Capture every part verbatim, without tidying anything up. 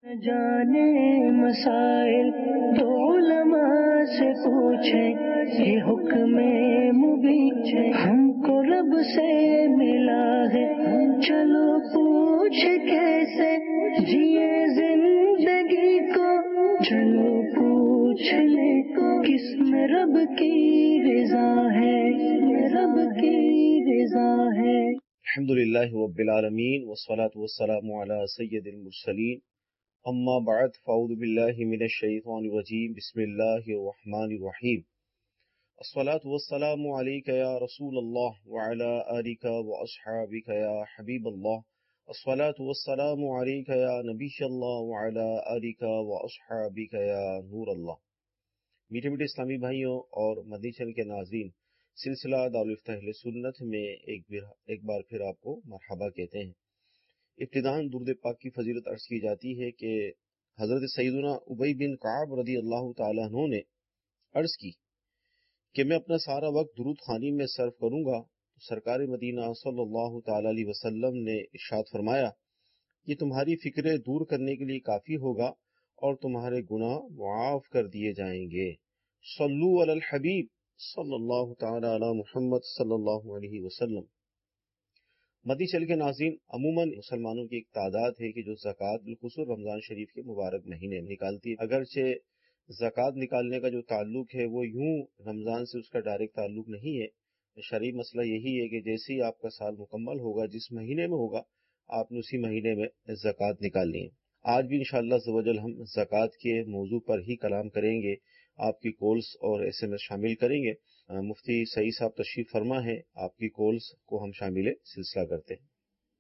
جانے مسائل تو علماء سے پوچھے، یہ حکم مبین ہم کو رب سے ملا ہے، چلو پوچھ کیسے جیے زندگی کو، چلو پوچھ لے کس میں رب کی رضا ہے، رب کی رضا ہے۔ الحمدللہ رب العالمین والصلاة والسلام علی سید المرسلین، اما بعد فاعوذ باللہ من الشیطان الرجیم، بسم اللہ الرحمن الرحیم۔ الصلاة والسلام علیک یا رسول اللہ وعلی آلک واصحابک یا حبیب اللہ، الصلاة والسلام علیک یا نبی اللہ وعلی آلک واصحابک یا نور اللہ۔ میٹھے میٹھے اسلامی بھائیوں اور مدنی چینل کے ناظرین، سلسلہ دارالفتہ اہل سنت میں ایک ایک بار پھر آپ کو مرحبا کہتے ہیں۔ ابتداءً درود پاک کی فضیلت عرض کی جاتی ہے کہ حضرت سیدنا ابی بن کعب رضی اللہ تعالیٰ عنہ نے عرض کی کہ میں اپنا سارا وقت درود خوانی میں صرف کروں گا، تو سرکار مدینہ صلی اللہ تعالیٰ علیہ وسلم نے ارشاد فرمایا، یہ تمہاری فکریں دور کرنے کے لیے کافی ہوگا اور تمہارے گناہ معاف کر دیے جائیں گے۔ صلو علی الحبیب صلی اللہ تعالی علی محمد صلی اللہ علیہ وسلم۔ مدنی چینل کے ناظرین، عموماً مسلمانوں کی ایک تعداد ہے کہ جو زکوٰۃ بالخصوص رمضان شریف کے مبارک مہینے نکالتی ہے۔ اگرچہ زکوٰۃ نکالنے کا جو تعلق ہے وہ یوں رمضان سے اس کا ڈائریکٹ تعلق نہیں ہے، شرعی مسئلہ یہی ہے کہ جیسے ہی آپ کا سال مکمل ہوگا، جس مہینے میں ہوگا، آپ نے اسی مہینے میں زکوٰۃ نکالنی ہے۔ آج بھی انشاءاللہ عز و جل ہم زکوٰۃ کے موضوع پر ہی کلام کریں گے، آپ کی کالز اور ایس ایم ایس شامل کریں گے۔ مفتی سعید صاحب تشریف فرما ہے، آپ کی کالز کو ہم شامل سلسلہ کرتے ہیں۔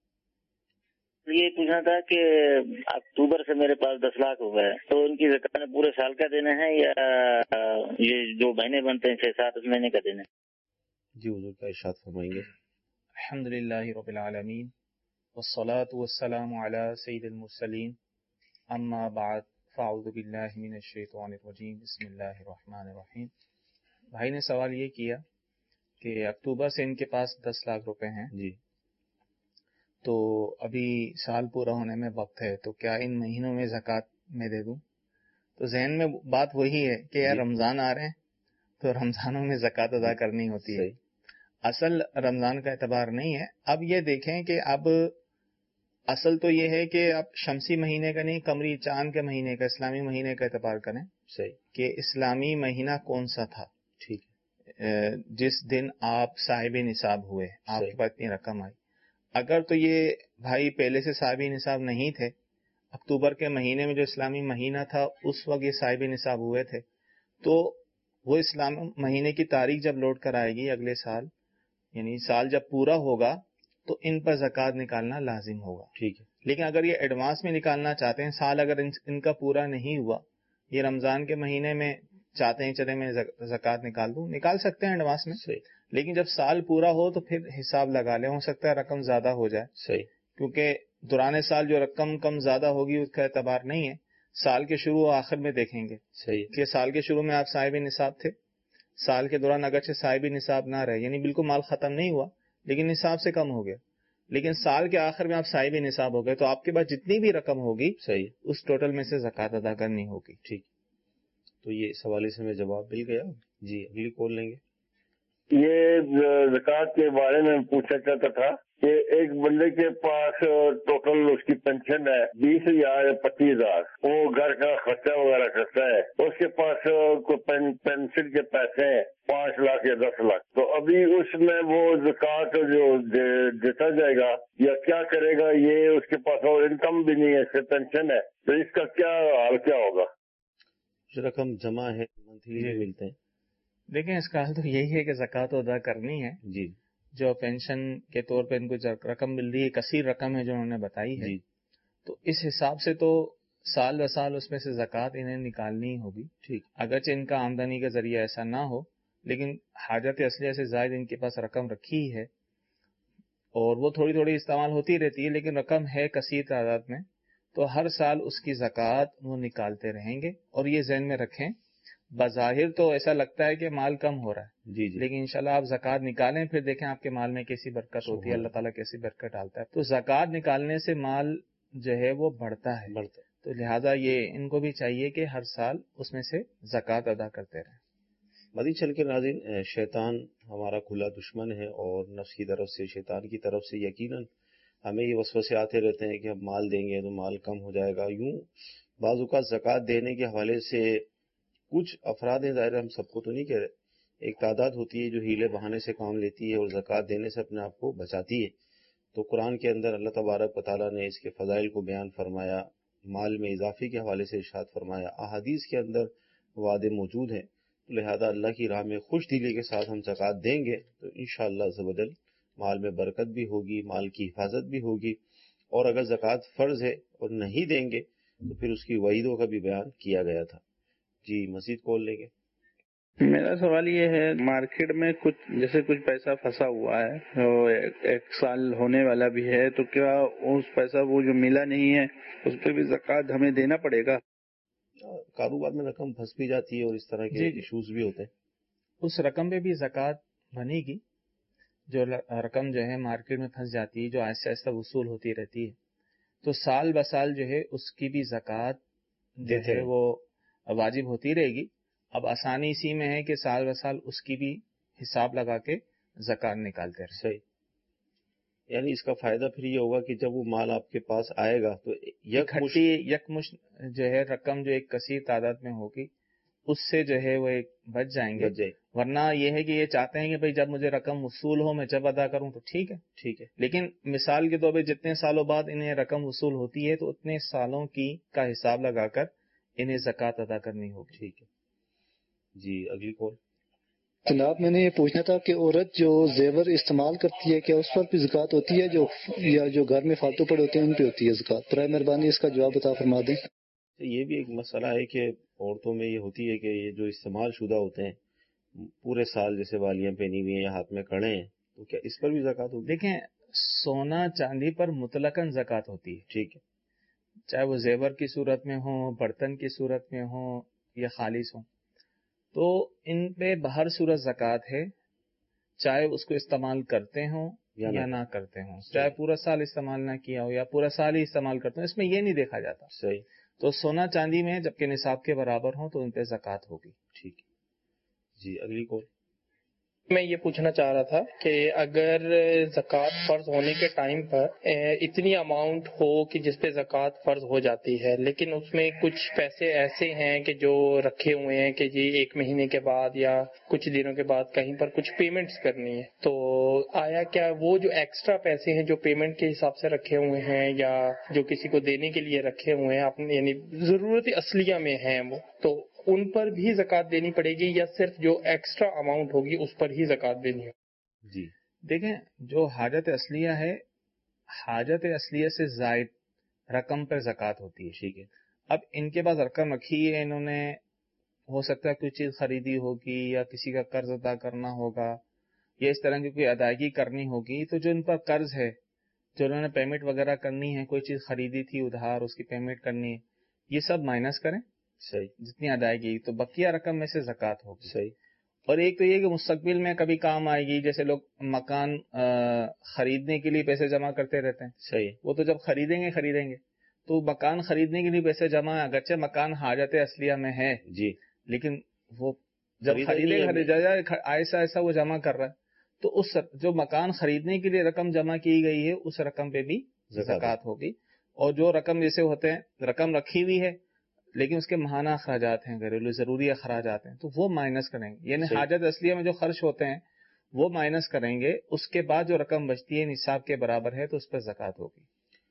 یہ پوچھنا تھا کہ اکتوبر سے میرے پاس دس لاکھ ہو گئے، تو ان کی زکوٰۃ پورے سال کا دینا ہے یا یہ جو مہینے بنتے ہیں چھ سات اس مہینے کا دینا ہے؟ جی حضور کا ارشاد فرمائیں گے۔ الحمدللہ رب العالمین والصلاة والسلام علی سید المرسلین، اما بعد فاعوذ باللہ من الشیطان الرجیم، بسم اللہ الرحمن الرحیم۔ بھائی نے سوال یہ کیا کہ اکتوبر سے ان کے پاس دس لاکھ روپے ہیں جی، تو ابھی سال پورا ہونے میں وقت ہے، تو کیا ان مہینوں میں زکوٰۃ میں دے دوں؟ تو ذہن میں بات وہی ہے کہ یار رمضان آ رہے ہیں تو رمضانوں میں زکوٰۃ ادا کرنی ہوتی ہے۔ اصل رمضان کا اعتبار نہیں ہے۔ اب یہ دیکھیں کہ اب اصل تو یہ ہے کہ اب شمسی مہینے کا نہیں، قمری چاند کے مہینے کا، اسلامی مہینے کا اعتبار کریں صحیح کہ اسلامی مہینہ کون سا تھا، ٹھیک ہے، جس دن آپ صاحب نصاب ہوئے، آپ کے پاس اتنی رقم آئی۔ اگر تو یہ بھائی پہلے سے صاحب نصاب نہیں تھے، اکتوبر کے مہینے میں جو اسلامی مہینہ تھا اس وقت یہ صاحب نصاب ہوئے تھے، تو وہ اسلام مہینے کی تاریخ جب لوٹ کر آئے گی اگلے سال، یعنی سال جب پورا ہوگا تو ان پر زکوٰۃ نکالنا لازم ہوگا، ٹھیک ہے۔ لیکن اگر یہ ایڈوانس میں نکالنا چاہتے ہیں، سال اگر ان کا پورا نہیں ہوا، یہ رمضان کے مہینے میں چاہتے ہیں چلے میں زکوٰۃ نکال دوں، نکال سکتے ہیں ایڈوانس میں، صحیح، لیکن جب سال پورا ہو تو پھر حساب لگا لیں، ہو سکتا ہے رقم زیادہ ہو جائے، صحیح، کیونکہ دوران سال جو رقم کم زیادہ ہوگی اس کا اعتبار نہیں ہے، سال کے شروع و آخر میں دیکھیں گے صحیح کہ سال کے شروع میں آپ صاحب نصاب تھے، سال کے دوران اگرچہ صاحب نصاب نہ رہے، یعنی بالکل مال ختم نہیں ہوا لیکن نصاب سے کم ہو گیا، لیکن سال کے آخر میں آپ صاحب نصاب ہو گئے تو آپ کے پاس جتنی بھی رقم ہوگی صحیح، اس ٹوٹل میں سے زکوٰۃ ادا کرنی ہوگی۔ ٹھیک، تو یہ اس حوالے سے میں جواب مل گیا۔ جی اگلی کال لیں گے۔ یہ زکوٰۃ کے بارے میں پوچھنا چاہتا تھا کہ ایک بندے کے پاس ٹوٹل اس کی پینشن ہے بیس ہزار یا پچیس ہزار، وہ گھر کا خرچہ وغیرہ کرتا ہے، اس کے پاس پینشن کے پیسے ہیں پانچ لاکھ یا دس لاکھ، تو ابھی اس میں وہ زکوٰۃ جو دیتا جائے گا یا کیا کرے گا؟ یہ اس کے پاس اور انکم بھی نہیں ہے، اس سے پینشن ہے، تو اس کا کیا حال کیا ہوگا؟ جو رقم جمع ہے منتھلی ملتے ہیں۔ دیکھیں اس کا حال تو یہی ہے کہ زکوٰۃ ادا کرنی ہے، جی، جو پینشن کے طور پہ ان کو رقم مل رہی ہے، کثیر رقم ہے جو انہوں نے بتائی ہے، جی، تو اس حساب سے تو سال بہ سال اس میں سے زکوٰۃ انہیں نکالنی ہوگی، ٹھیک، اگرچہ ان کا آمدنی کا ذریعہ ایسا نہ ہو، لیکن حاجت اصلیہ سے زائد ان کے پاس رقم رکھی ہے اور وہ تھوڑی تھوڑی استعمال ہوتی رہتی ہے، لیکن رقم ہے کثیر تعداد میں، تو ہر سال اس کی زکوٰۃ وہ نکالتے رہیں گے۔ اور یہ ذہن میں رکھیں، بظاہر تو ایسا لگتا ہے کہ مال کم ہو رہا ہے، جی، جی، لیکن انشاءاللہ آپ زکوٰۃ نکالیں پھر دیکھیں آپ کے مال میں کیسی برکت ہوتی ہے، اللہ تعالیٰ کیسی برکت ڈالتا ہے۔ تو زکوٰۃ نکالنے سے مال جو ہے وہ بڑھتا ہے، بڑھتا ہے، تو لہذا یہ ان کو بھی چاہیے کہ ہر سال اس میں سے زکوٰۃ ادا کرتے رہیں۔ مدی چل کے ناظرین، شیطان ہمارا کھلا دشمن ہے، اور نفس کی طرف سے، شیطان کی طرف سے یقیناً ہمیں یہ وسوسے آتے رہتے ہیں کہ ہم مال دیں گے تو مال کم ہو جائے گا۔ یوں بعض اوقات زکوٰۃ دینے کے حوالے سے کچھ افراد ہیں، ظاہر ہم سب کو تو نہیں کہہ رہے، ایک تعداد ہوتی ہے جو ہیلے بہانے سے کام لیتی ہے اور زکوٰۃ دینے سے اپنے آپ کو بچاتی ہے۔ تو قرآن کے اندر اللہ تبارک و تعالیٰ نے اس کے فضائل کو بیان فرمایا، مال میں اضافے کے حوالے سے ارشاد فرمایا، احادیث کے اندر وعدے موجود ہیں۔ لہذا اللہ کی راہ میں خوش دلی کے ساتھ ہم زکوٰۃ دیں گے تو انشاءاللہ عز و جل مال میں برکت بھی ہوگی، مال کی حفاظت بھی ہوگی، اور اگر زکوٰۃ فرض ہے اور نہیں دیں گے تو پھر اس کی وعیدوں کا بھی بیان کیا گیا تھا۔ جی مزید کال لیں گے۔ میرا سوال یہ ہے، مارکیٹ میں کچھ جیسے کچھ پیسہ پھنسا ہوا ہے، وہ ایک سال ہونے والا بھی ہے، تو کیا اس پیسہ وہ جو ملا نہیں ہے اس پہ بھی زکوٰۃ ہمیں دینا پڑے گا؟ کاروبار میں رقم پھنس بھی جاتی ہے اور اس طرح کے ایشوز بھی ہوتے ہیں، اس رقم پہ بھی زکوٰۃ بنے گی۔ جو رقم جو ہے مارکیٹ میں پھنس جاتی ہے، جو آہستہ آہستہ وصول ہوتی رہتی ہے، تو سال بسال جو ہے اس کی بھی زکوٰۃ جو ہے وہ واجب ہوتی رہے گی۔ اب آسانی اسی میں ہے کہ سال بسال اس کی بھی حساب لگا کے زکوٰۃ نکالتے رہے۔ صحیح، یعنی اس کا فائدہ پھر یہ ہوگا کہ جب وہ مال آپ کے پاس آئے گا تو اکٹھی یکمشت جو ہے رقم جو ایک کثیر تعداد میں ہوگی اس سے جو ہے وہ ایک بچ جائیں گے۔ ورنہ یہ ہے کہ یہ چاہتے ہیں کہ بھئی جب مجھے رقم وصول ہو میں جب ادا کروں تو ٹھیک ہے ٹھیک ہے لیکن مثال کے طور پہ جتنے سالوں بعد انہیں رقم وصول ہوتی ہے تو اتنے سالوں کی کا حساب لگا کر انہیں زکوٰۃ ادا کرنی ہوگی۔ ٹھیک ہے جی، اگلی کال۔ جناب میں نے یہ پوچھنا تھا کہ عورت جو زیور استعمال کرتی ہے کیا اس پر بھی زکوٰۃ ہوتی ہے، جو یا جو گھر میں فالتو پڑے ہوتے ہیں ان پہ ہوتی ہے زکوٰۃ؟ برائے مہربانی اس کا جواب عطا فرما دیں۔ یہ بھی ایک مسئلہ ہے کہ عورتوں میں یہ ہوتی ہے کہ یہ جو استعمال شدہ ہوتے ہیں پورے سال، جیسے والیاں پہنی ہوئی ہیں یا ہاتھ میں کڑے ہیں، تو کیا اس پر بھی زکوٰۃ ہوگی؟ دیکھیں، سونا چاندی پر مطلقاً زکوٰۃ ہوتی ہے، ٹھیک ہے، چاہے وہ زیور کی صورت میں ہوں، برتن کی صورت میں ہوں یا خالص ہوں، تو ان پہ بہر صورت زکوٰۃ ہے، چاہے اس کو استعمال کرتے ہوں یا نہ کرتے ہوں، چاہے پورا سال استعمال نہ کیا ہو یا پورا سال ہی استعمال کرتے ہوں، اس میں یہ نہیں دیکھا جاتا۔ صحیح، تو سونا چاندی میں جبکہ نصاب کے برابر ہوں تو ان پہ زکوٰۃ ہوگی۔ ٹھیک ہے جی، اگلی کال۔ میں یہ پوچھنا چاہ رہا تھا کہ اگر زکوٰۃ فرض ہونے کے ٹائم پر اتنی اماؤنٹ ہو کہ جس پہ زکوٰۃ فرض ہو جاتی ہے، لیکن اس میں کچھ پیسے ایسے ہیں کہ جو رکھے ہوئے ہیں کہ جی ایک مہینے کے بعد یا کچھ دنوں کے بعد کہیں پر کچھ پیمنٹس کرنی ہے، تو آیا کیا وہ جو ایکسٹرا پیسے ہیں جو پیمنٹ کے حساب سے رکھے ہوئے ہیں یا جو کسی کو دینے کے لیے رکھے ہوئے ہیں اپنے یعنی ضرورت اصلیہ میں ہیں وہ، تو ان پر بھی زکوٰۃ دینی پڑے گی یا صرف جو ایکسٹرا اماؤنٹ ہوگی اس پر ہی زکوٰۃ دینی ہوگی؟ جی دیکھیں، جو حاجت اصلیہ ہے، حاجت اصلیہ سے زائد رقم پر زکوٰۃ ہوتی ہے۔ ٹھیک ہے، اب ان کے پاس رقم رکھی ہے، انہوں نے ہو سکتا ہے کوئی چیز خریدی ہوگی یا کسی کا قرض ادا کرنا ہوگا یا اس طرح کی کوئی ادائیگی کرنی ہوگی، تو جو ان پر قرض ہے، جو انہوں نے پیمنٹ وغیرہ کرنی ہے، کوئی چیز خریدی تھی ادھار، اس کی پیمنٹ کرنی ہے، یہ سب مائنس کریں، صحیح، جتنی ادائیگی تو بقیہ رقم میں سے زکوٰۃ ہوگی۔ صحیح، اور ایک تو یہ کہ مستقبل میں کبھی کام آئے گی، جیسے لوگ مکان خریدنے کے لیے پیسے جمع کرتے رہتے ہیں، صحیح، وہ تو جب خریدیں گے خریدیں گے تو مکان خریدنے کے لیے پیسے جمع، اگرچہ مکان حاجت اصلیہ میں ہے جی، لیکن وہ جب خریدے خریدا ایسا ایسا وہ جمع کر رہا ہے، تو اس جو مکان خریدنے کے لیے رقم جمع کی گئی ہے اس رقم پہ بھی زکوٰۃ ہوگی۔ اور جو رقم جیسے ہوتے ہیں، رقم رکھی ہوئی ہے لیکن اس کے ماہانہ اخراجات ہیں، گھریلو ضروری اخراجات ہیں، تو وہ مائنس کریں گے، یعنی حاجت اصلیہ میں جو خرچ ہوتے ہیں وہ مائنس کریں گے، اس کے بعد جو رقم بچتی ہے نصاب کے برابر ہے تو اس پر زکوٰۃ ہوگی۔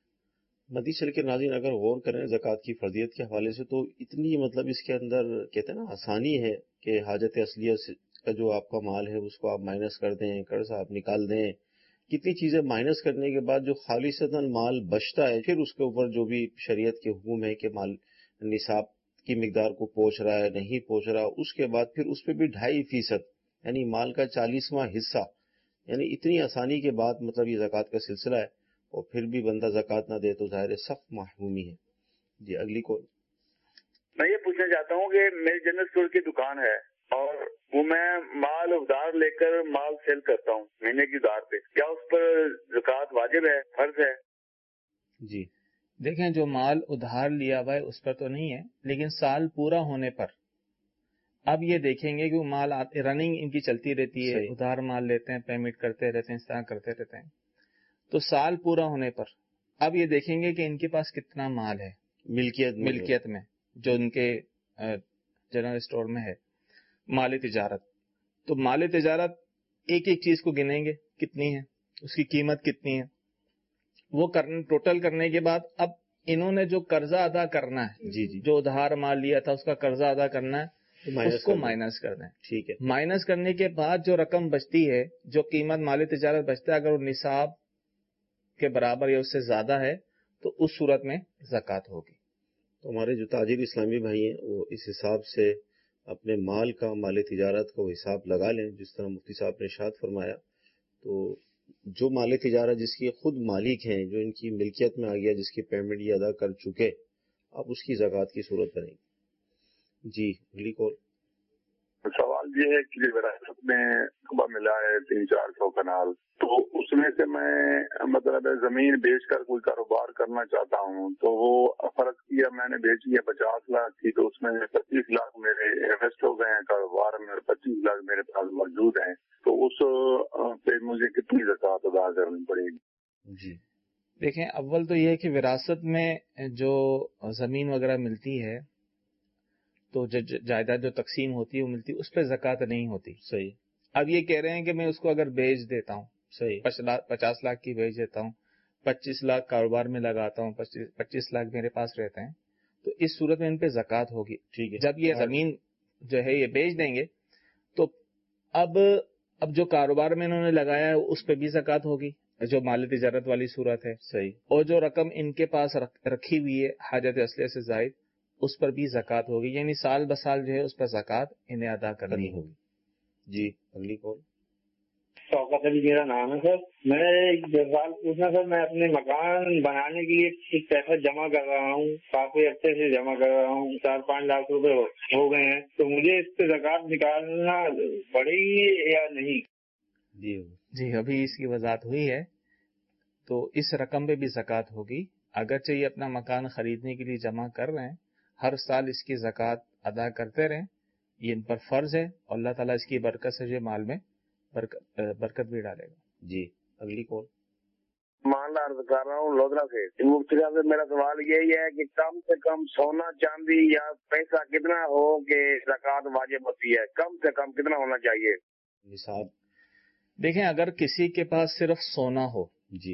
مدی چل کے ناظرین اگر غور کریں زکوٰۃ کی فرضیت کے حوالے سے تو اتنی مطلب اس کے اندر کہتے ہیں نا آسانی ہے کہ حاجت اصلیہ کا جو آپ کا مال ہے اس کو آپ مائنس کر دیں، قرض آپ نکال دیں، کتنی چیزیں مائنس کرنے کے بعد جو خالصتاً مال بچتا ہے، پھر اس کے اوپر جو بھی شریعت کے حکم ہے کہ مال نصاب کی مقدار کو پہنچ رہا ہے نہیں پہنچ رہا، اس کے بعد پھر اس پہ بھی ڈھائی فیصد یعنی مال کا چالیسواں حصہ، یعنی اتنی آسانی کے بعد مطلب یہ زکوٰۃ کا سلسلہ ہے، اور پھر بھی بندہ زکوٰۃ نہ دے تو ظاہر سخت محرومی ہے۔ جی، اگلی کال۔ میں یہ پوچھنا چاہتا ہوں کہ میری جنرل اسٹور کی دکان ہے اور وہ میں مال ادھار لے کر مال سیل کرتا ہوں مہینے کی ادھار پہ، کیا اس پر زکوٰۃ واجب ہے، فرض ہے؟ جی دیکھیں جو مال ادھار لیا ہوا ہے اس پر تو نہیں ہے، لیکن سال پورا ہونے پر اب یہ دیکھیں گے کہ وہ مال رننگ ان کی چلتی رہتی ہے، صحیح. ادھار مال لیتے ہیں، پیمنٹ کرتے رہتے ہیں، اس طرح کرتے رہتے ہیں. تو سال پورا ہونے پر اب یہ دیکھیں گے کہ ان کے پاس کتنا مال ہے ملکیت میں ملکیت میں جو ان کے جنرل اسٹور میں ہے، مال تجارت. تو مال تجارت ایک ایک چیز کو گنیں گے کتنی ہے، اس کی قیمت کتنی ہے. وہ کرنے ٹوٹل کرنے کے بعد اب انہوں نے جو قرضہ ادا کرنا ہے، جی جی جو ادھار مال لیا تھا اس کا قرضہ ادا کرنا ہے، اس کو کر دیں. مائنس کر دیں. ٹھیک ہے. مائنس کرنے کے بعد جو رقم بچتی ہے، جو قیمت مالی تجارت بچتا ہے، اگر وہ نصاب کے برابر یا اس سے زیادہ ہے تو اس صورت میں زکوٰۃ ہوگی. تو ہمارے جو تاجر اسلامی بھائی ہیں وہ اس حساب سے اپنے مال کا، مال تجارت کا وہ حساب لگا لیں جس طرح مفتی صاحب نے ارشاد فرمایا. تو جو مال تجارت جس کی خود مالک ہیں، جو ان کی ملکیت میں آ گیا، جس کی پیمنٹ یہ ادا کر چکے، اب اس کی زکوٰۃ کی صورت بنے گی. جی اگلی کال. سوال یہ ہے کہ وراثت میں صبح ملا ہے تین چار سو کنال، تو اس میں سے میں مطلب زمین بیچ کر کوئی کاروبار کرنا چاہتا ہوں، تو وہ فرض کیا میں نے بیچی ہے پچاس لاکھ کی، تو اس میں پچیس لاکھ میرے انویسٹ ہو گئے ہیں کاروبار میں اور پچیس لاکھ میرے پاس موجود ہیں، تو اس پہ مجھے کتنی زکوٰۃ ادا کرنی پڑے گی؟ جی دیکھیں، اول تو یہ ہے کہ وراثت میں جو زمین وغیرہ ملتی ہے تو جو جائیداد جو تقسیم ہوتی ہے وہ ملتی ہے، اس پہ زکوٰۃ نہیں ہوتی. صحیح. اب یہ کہہ رہے ہیں کہ میں اس کو اگر بیچ دیتا ہوں، صحیح. پچاس لاکھ کی بیچ دیتا ہوں، پچیس لاکھ کاروبار میں لگاتا ہوں، پچیس لاکھ میرے پاس رہتے ہیں، تو اس صورت میں ان پہ زکوٰۃ ہوگی. ٹھیک ہے. جب یہ زمین جو ہے یہ بیچ دیں گے تو اب اب جو کاروبار میں انہوں نے لگایا ہے اس پہ بھی زکوٰۃ ہوگی، جو مال تجارت والی صورت ہے. صحیح. اور جو رقم ان کے پاس رکھی ہوئی ہے حاجت اصلیہ سے زائد، اس پر بھی زکوٰۃ ہوگی. یعنی سال بسال جو ہے اس پر زکوٰۃ انہیں ادا کرنی ہوگی. جی اگلی کال. شوکت علی میرا نام ہے سر. میں ایک سوال پوچھنا سر، میں اپنے مکان بنانے کے لیے کچھ پیسہ جمع کر رہا ہوں، کافی عرصے سے جمع کر رہا ہوں، چار پانچ لاکھ روپے ہو گئے ہیں، تو مجھے اس پہ زکوٰۃ نکالنا پڑے گی یا نہیں؟ جی جی ابھی اس کی وضاحت ہوئی ہے. تو اس رقم پہ بھی زکوٰۃ ہوگی، اگرچہ یہ اپنا مکان خریدنے کے لیے جمع کر رہے ہیں، ہر سال اس کی زکوٰۃ ادا کرتے رہیں، یہ ان پر فرض ہے، اور اللہ تعالیٰ اس کی برکت سے جو مال میں برکت برکت بھی ڈالے گا. جی اگلی کال. مان عرض کر رہا ہوں لودھرا سے. مفتی صاحب سے میرا سوال یہی ہے کہ کم سے کم سونا چاندی یا پیسہ کتنا ہو کہ زکوٰۃ واجب ہوتی ہے؟ کم سے کم کتنا ہونا چاہیے نصاب؟ دیکھیں، اگر کسی کے پاس صرف سونا ہو جی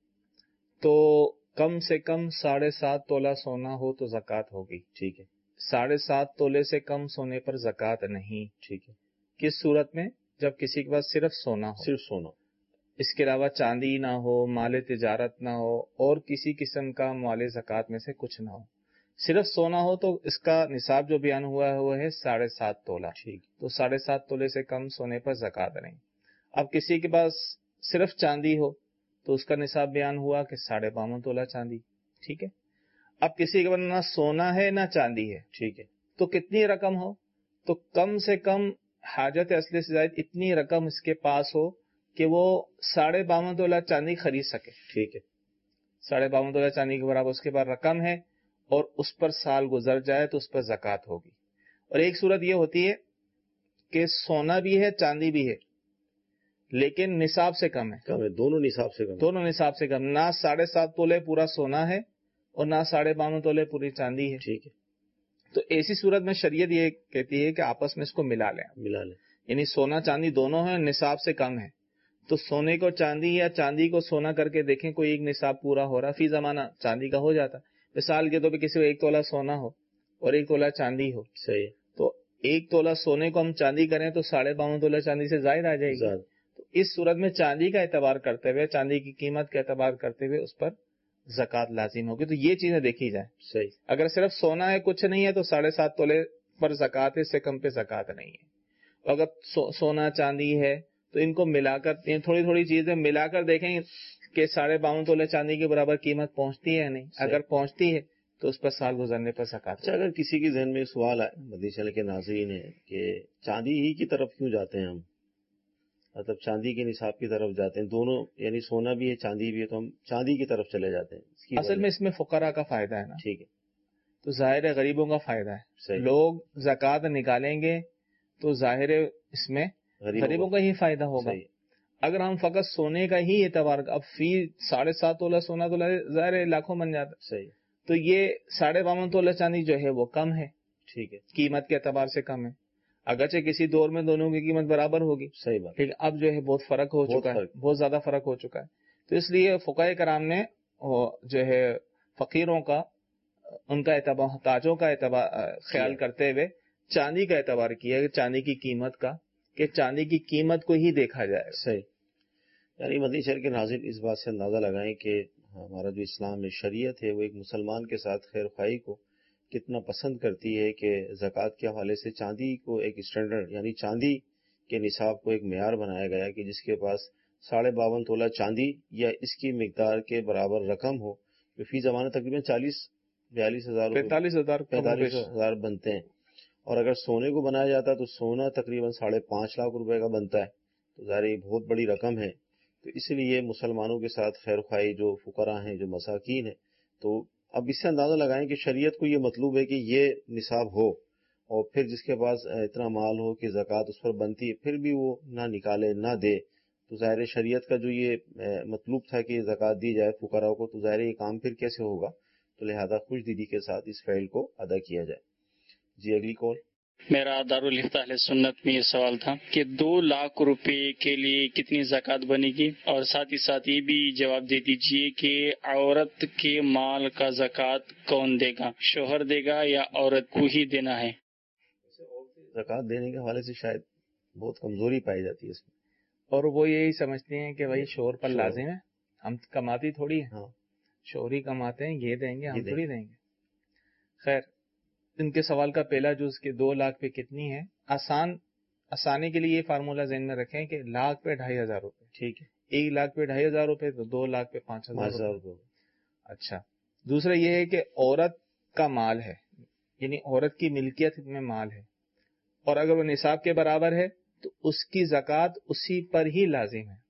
تو کم سے کم ساڑھے سات تولہ سونا ہو تو زکوٰۃ ہوگی. ٹھیک ہے. ساڑھے سات تولے سے کم سونے پر زکوٰۃ نہیں. ٹھیک ہے. کس صورت میں؟ جب کسی کے پاس صرف سونا ہو، صرف سونا، اس کے علاوہ چاندی نہ ہو، مال تجارت نہ ہو، اور کسی قسم کا مال زکوٰۃ میں سے کچھ نہ ہو، صرف سونا ہو، تو اس کا نصاب جو بیان ہوا ہے وہ ہے ساڑھے سات تولہ. ٹھیک. تو ساڑھے سات تولے سے کم سونے پر زکوٰۃ نہیں. اب کسی کے پاس صرف چاندی ہو تو اس کا نصاب بیان ہوا کہ ساڑھے باون تولہ چاندی. ٹھیک ہے. اب کسی کے پاس نہ سونا ہے نہ چاندی ہے، ٹھیک ہے، تو کتنی رقم ہو؟ تو کم سے کم حاجت اصلی سے زائد اتنی رقم اس کے پاس ہو کہ وہ ساڑھے باون تولہ چاندی خرید سکے. ٹھیک ہے. ساڑھے باون تولہ چاندی کے برابر اس کے پاس رقم ہے اور اس پر سال گزر جائے تو اس پر زکوٰۃ ہوگی. اور ایک صورت یہ ہوتی ہے کہ سونا بھی ہے چاندی بھی ہے لیکن نصاب سے کم ہے. کم ہے، دونوں نصاب سے کم. دونوں نصاب سے کم، نہ ساڑھے سات تولے پورا سونا ہے اور نہ ساڑھے باون تولے پوری چاندی ہے. ٹھیک ہے. تو ایسی صورت میں شریعت یہ کہتی ہے کہ آپس میں اس کو ملا لیں. ملا لیں. یعنی سونا چاندی دونوں ہیں، نصاب سے کم ہے، تو سونے کو چاندی یا چاندی کو سونا کر کے دیکھیں کوئی ایک نصاب پورا ہو رہا. فی زمانہ چاندی کا ہو جاتا. مثال کے طور پہ کسی کو ایک تولہ سونا ہو اور ایک تولہ چاندی ہو، صحیح، تو ایک تولہ سونے کو ہم چاندی کریں تو ساڑھے باون تولہ چاندی سے زائد آ جائے گی. تو اس صورت میں چاندی کا اعتبار کرتے ہوئے، چاندی کی قیمت کا اعتبار کرتے ہوئے اس پر زکوٰۃ لازم ہوگی. تو یہ چیزیں دیکھی جائیں. صحیح. اگر صرف سونا ہے کچھ نہیں ہے تو ساڑھے سات تولے پر زکوٰۃ ہے، اس سے کم پہ زکوٰۃ نہیں ہے. اگر سو, سونا چاندی ہے تو ان کو ملا کر تھوڑی تھوڑی چیزیں ملا کر دیکھیں کہ ساڑھے باون تولے چاندی کے برابر قیمت پہنچتی ہے یا نہیں. اگر پہنچتی ہے تو اس پر سال گزرنے پر زکوٰۃ. اچھا، اگر کسی کے ذہن میں سوال آئے مدنی چینل کے ناظرین ہے کہ چاندی ہی کی طرف کیوں جاتے ہیں ہم؟ مطلب چاندی کے نصاب کی طرف جاتے ہیں، دونوں یعنی سونا بھی ہے چاندی بھی ہے تو ہم چاندی کی طرف چلے جاتے ہیں. اس کی اصل میں اس میں فقراء کا فائدہ ہے نا. ٹھیک ہے. تو ظاہر ہے غریبوں کا فائدہ ہے. صحیح. لوگ زکوٰۃ نکالیں گے تو ظاہر ہے اس میں غریبوں کا ہی فائدہ ہوگا. صحیح. اگر ہم فقط سونے کا ہی اعتبار، اب فی ساڑھے سات تولہ سونا تو ظاہر ہے لاکھوں بن جاتا. صحیح. تو یہ ساڑھے باون تولہ چاندی جو ہے وہ کم ہے. ٹھیک ہے. قیمت کے اعتبار سے کم ہے، اگرچہ کسی دور میں دونوں کی قیمت برابر ہوگی. صحیح بات. لیکن اب جو ہے بہت فرق ہو چکا ہے، بہت زیادہ فرق ہو چکا ہے. تو اس لیے فقہائے کرام نے جو ہے فقیروں کا، ان کا اعتبار، تاجوں کا اعتبار خیال کرتے ہوئے چاندی کا اعتبار کیا ہے، چاندی کی قیمت کا، کہ چاندی کی قیمت کو ہی دیکھا جائے. صحیح. یعنی مدنی شہر کے ناظرین اس بات سے اندازہ لگائیں کہ ہمارا جو اسلام میں شریعت ہے وہ ایک مسلمان کے ساتھ خیر خواہی کو کتنا پسند کرتی ہے کہ زکوٰۃ کے حوالے سے چاندی کو ایک اسٹینڈرڈ یعنی چاندی کے نصاب کو ایک معیار بنایا گیا کہ جس کے پاس ساڑھے باون تولہ چاندی یا اس کی مقدار کے برابر رقم ہو، جو فی زمانہ تقریباً چالیس بیالیس ہزار پینتالیس ہزار پینتالیس ہزار بنتے ہیں. اور اگر سونے کو بنایا جاتا تو سونا تقریباً ساڑھے پانچ لاکھ روپے کا بنتا ہے. تو ظاہر یہ بہت بڑی رقم ہے. تو اس لیے مسلمانوں کے ساتھ خیر خواہی جو فقراء ہیں، جو مساکین ہیں، تو اب اس سے اندازہ لگائیں کہ شریعت کو یہ مطلوب ہے کہ یہ نصاب ہو، اور پھر جس کے پاس اتنا مال ہو کہ زکوٰۃ اس پر بنتی ہے پھر بھی وہ نہ نکالے نہ دے. تو ظاہر شریعت کا جو یہ مطلوب تھا کہ زکوٰۃ دی جائے فقراء کو، تو ظاہر یہ کام پھر کیسے ہوگا؟ تو لہذا خوش دلی کے ساتھ اس فعل کو ادا کیا جائے. جی اگلی کال. میرا دارالفتہ اہل سنت میں یہ سوال تھا کہ دو لاکھ روپے کے لیے کتنی زکوٰۃ بنے گی، اور ساتھ ہی ساتھ یہ بھی جواب دے دیجئے کہ عورت کے مال کا زکوٰۃ کون دے گا، شوہر دے گا یا عورت کو ہی دینا ہے؟ زکوٰۃ دینے کے حوالے سے شاید بہت کمزوری پائی جاتی ہے اس میں، اور وہ یہی سمجھتے ہیں کہ بھائی شوہر پر لازم ہے، ہم کماتی تھوڑی ہے. ہاں شوہر ہی کماتے ہیں، یہ دیں گے، ہم یہ دیں تھوڑی دیں گے. خیر، ان کے سوال کا پہلا جز کہ دو لاکھ پہ کتنی ہے، آسان آسانی کے لیے یہ فارمولہ ذہن میں رکھیں کہ لاکھ پہ ڈھائی ہزار روپے. ٹھیک ہے. ایک لاکھ پہ ڈھائی ہزار روپے تو دو لاکھ پہ پانچ ہزار ہزار روپے. روپے. اچھا، دوسرا یہ ہے کہ عورت کا مال ہے، یعنی عورت کی ملکیت میں مال ہے، اور اگر وہ نصاب کے برابر ہے تو اس کی زکوٰۃ اسی پر ہی لازم ہے.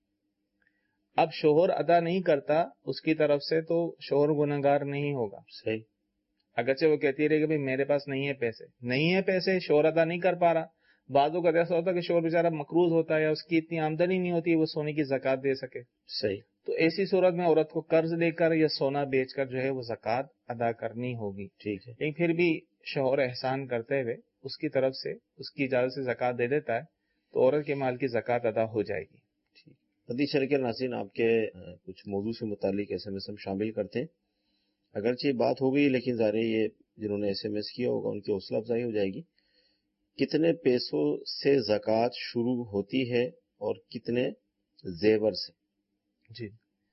اب شوہر ادا نہیں کرتا اس کی طرف سے تو شوہر گنہگار نہیں ہوگا. صحیح. اگرچہ وہ کہتی رہے کہ بھائی میرے پاس نہیں ہے پیسے، نہیں ہے پیسے، شوہر ادا نہیں کر پا رہا. بعضوں کا ایسا ہوتا ہے کہ شوہر بیچارہ مقروض ہوتا ہے یا اس کی اتنی آمدنی نہیں ہوتی وہ سونے کی زکوٰۃ دے سکے. صحیح. تو ایسی صورت میں عورت کو قرض لے کر یا سونا بیچ کر جو ہے وہ زکوٰۃ ادا کرنی ہوگی. ٹھیک ہے. لیکن پھر بھی شوہر احسان کرتے ہوئے اس کی طرف سے اس کی اجازت سے زکوٰۃ دے دیتا ہے تو عورت کے مال کی زکوٰۃ ادا ہو جائے گی. حدیث شریف کے ناظرین، آپ کے کچھ موضوع سے متعلق ایس ایم ایس ہم شامل کرتے ہیں. اگرچہ بات ہو گئی لیکن ظاہر یہ جنہوں نے ایس ایم ایس کیا ہوگا ان کی حوصلہ افزائی ہو جائے گی. کتنے پیسوں سے زکوٰۃ شروع ہوتی ہے اور کتنے زیور سے؟ جی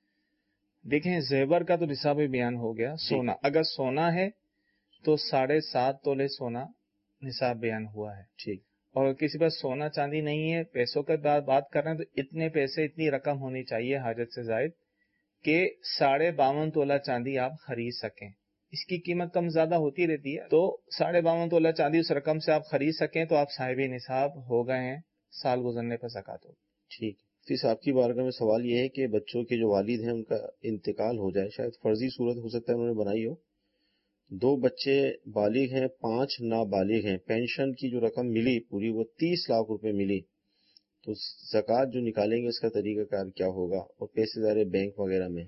دیکھیں، زیور کا تو نصاب بیان ہو گیا. سونا، اگر سونا ہے تو ساڑھے سات تولے سونا نصاب بیان ہوا ہے. ٹھیک. اور کسی پاس سونا چاندی نہیں ہے، پیسوں کی بات کر رہے ہیں تو اتنے پیسے، اتنی رقم ہونی چاہیے حاجت سے زائد کہ ساڑھے باون تولہ چاندی آپ خرید سکیں. اس کی قیمت کم زیادہ ہوتی رہتی ہے، تو ساڑھے باون تولہ چاندی اس رقم سے آپ خرید سکیں تو آپ صاحب نصاب ہو گئے ہیں، سال گزرنے پر زکوٰۃ ہوگی. ٹھیک. مفتی صاحب کی بارگاہ میں سوال یہ ہے کہ بچوں کے جو والد ہیں ان کا انتقال ہو جائے، شاید فرضی صورت ہو سکتا ہے انہوں نے بنائی ہو، دو بچے بالغ ہیں، پانچ نابالغ ہیں، پینشن کی جو رقم ملی پوری وہ تیس لاکھ روپے ملی، تو زکوٰۃ جو نکالیں گے اس کا طریقہ کار کیا ہوگا؟ اور پیسے ذرا بینک وغیرہ میں.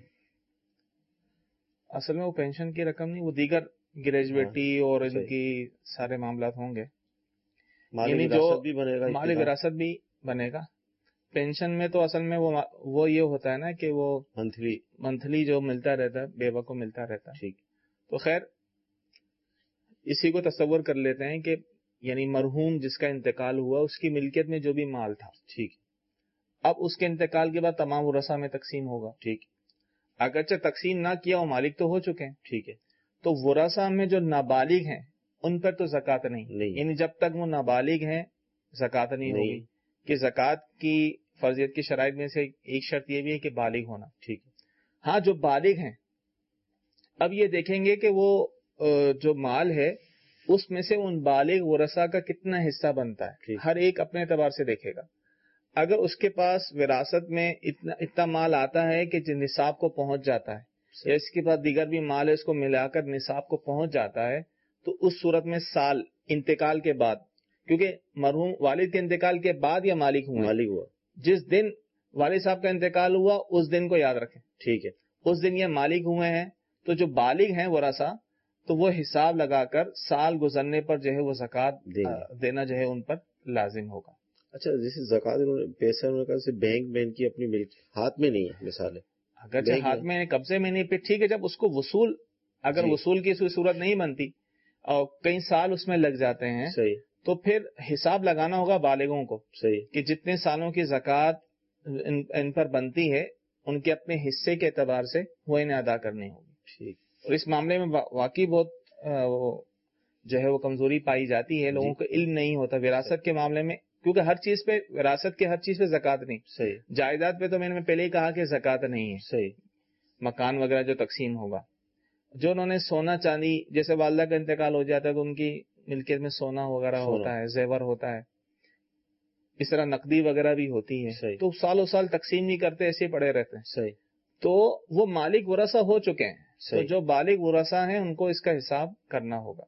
اصل میں وہ پینشن کی رقم نہیں، وہ دیگر گریجویٹی اور ان کی سارے معاملات ہوں گے. مالک وراثت بھی بنے گا، مالک وراثت بھی بنے گا. پینشن میں تو اصل میں وہ وہ یہ ہوتا ہے نا کہ وہ منتھلی منتھلی جو ملتا رہتا ہے، بیوہ کو ملتا رہتا ہے. ٹھیک. تو خیر اسی کو تصور کر لیتے ہیں کہ یعنی مرحوم جس کا انتقال ہوا اس کی ملکیت میں جو بھی مال تھا، ٹھیک، اب اس کے انتقال کے بعد تمام ورثاء میں تقسیم ہوگا. ٹھیک. اگرچہ تقسیم نہ کیا وہ مالک تو ہو چکے ہیں، ٹھیک ہے، تو ورثاء میں جو نابالغ ہیں ان پر تو زکوٰۃ نہیں, نہیں. یعنی جب تک وہ نابالغ ہیں زکوٰۃ نہیں, نہیں ہوگی. کہ زکوٰۃ کی فرضیت کی شرائط میں سے ایک شرط یہ بھی ہے کہ بالغ ہونا. ٹھیک ہے. ہاں جو بالغ ہیں اب یہ دیکھیں گے کہ وہ جو مال ہے اس میں سے ان بالغ ورثاء کا کتنا حصہ بنتا ہے، ہر ایک اپنے اعتبار سے دیکھے گا. اگر اس کے پاس وراثت میں اتنا اتنا مال آتا ہے کہ جو نصاب کو پہنچ جاتا ہے یا اس کے بعد دیگر بھی مال ہے اس کو ملا کر نصاب کو پہنچ جاتا ہے تو اس صورت میں سال انتقال کے بعد، کیونکہ مرحوم والد کے انتقال کے بعد یا مالک ہوا مالک ہوا جس دن والد صاحب کا انتقال ہوا اس دن کو یاد رکھیں، ٹھیک ہے، اس دن یہ مالک ہوئے ہیں تو جو بالغ ہیں ورثہ تو وہ حساب لگا کر سال گزرنے پر جو ہے وہ زکوٰۃ دینا جو ہے ان پر لازم ہوگا۔ اچھا جیسے زکوٰۃ پیسہ انہوں نے کہا بینک میں ان کی اپنی ملک ہاتھ میں نہیں ہے، مثال ہے اگر ہاتھ میں قبضے میں نہیں، پھر ٹھیک ہے، جب اس کو وصول اگر وصول کی صورت نہیں بنتی اور کئی سال اس میں لگ جاتے ہیں صحیح، تو پھر حساب لگانا ہوگا بالغوں کو صحیح کہ جتنے سالوں کی زکوٰۃ ان پر بنتی ہے ان کے اپنے حصے کے اعتبار سے وہ انہیں ادا کرنی ہوگی۔ ٹھیک، اور اس معاملے میں واقعی بہت جو ہے وہ کمزوری پائی جاتی ہے، لوگوں کو علم نہیں ہوتا وراثت کے معاملے میں، کیونکہ ہر چیز پہ وراثت کے ہر چیز پہ زکوٰۃ نہیں، صحیح، جائیداد پہ تو میں نے پہلے ہی کہا کہ زکوٰۃ نہیں ہے، صحیح، مکان وغیرہ جو تقسیم ہوگا، جو انہوں نے سونا چاندی، جیسے والدہ کا انتقال ہو جاتا ہے تو ان کی ملکیت میں سونا وغیرہ ہوتا ہے، زیور ہوتا ہے، اس طرح نقدی وغیرہ بھی ہوتی ہے، تو سالوں سال تقسیم نہیں کرتے، ایسے پڑے رہتے ہیں، صحیح، تو وہ مالک ورثہ ہو چکے ہیں، تو جو بالغ ورثہ ہیں ان کو اس کا حساب کرنا ہوگا۔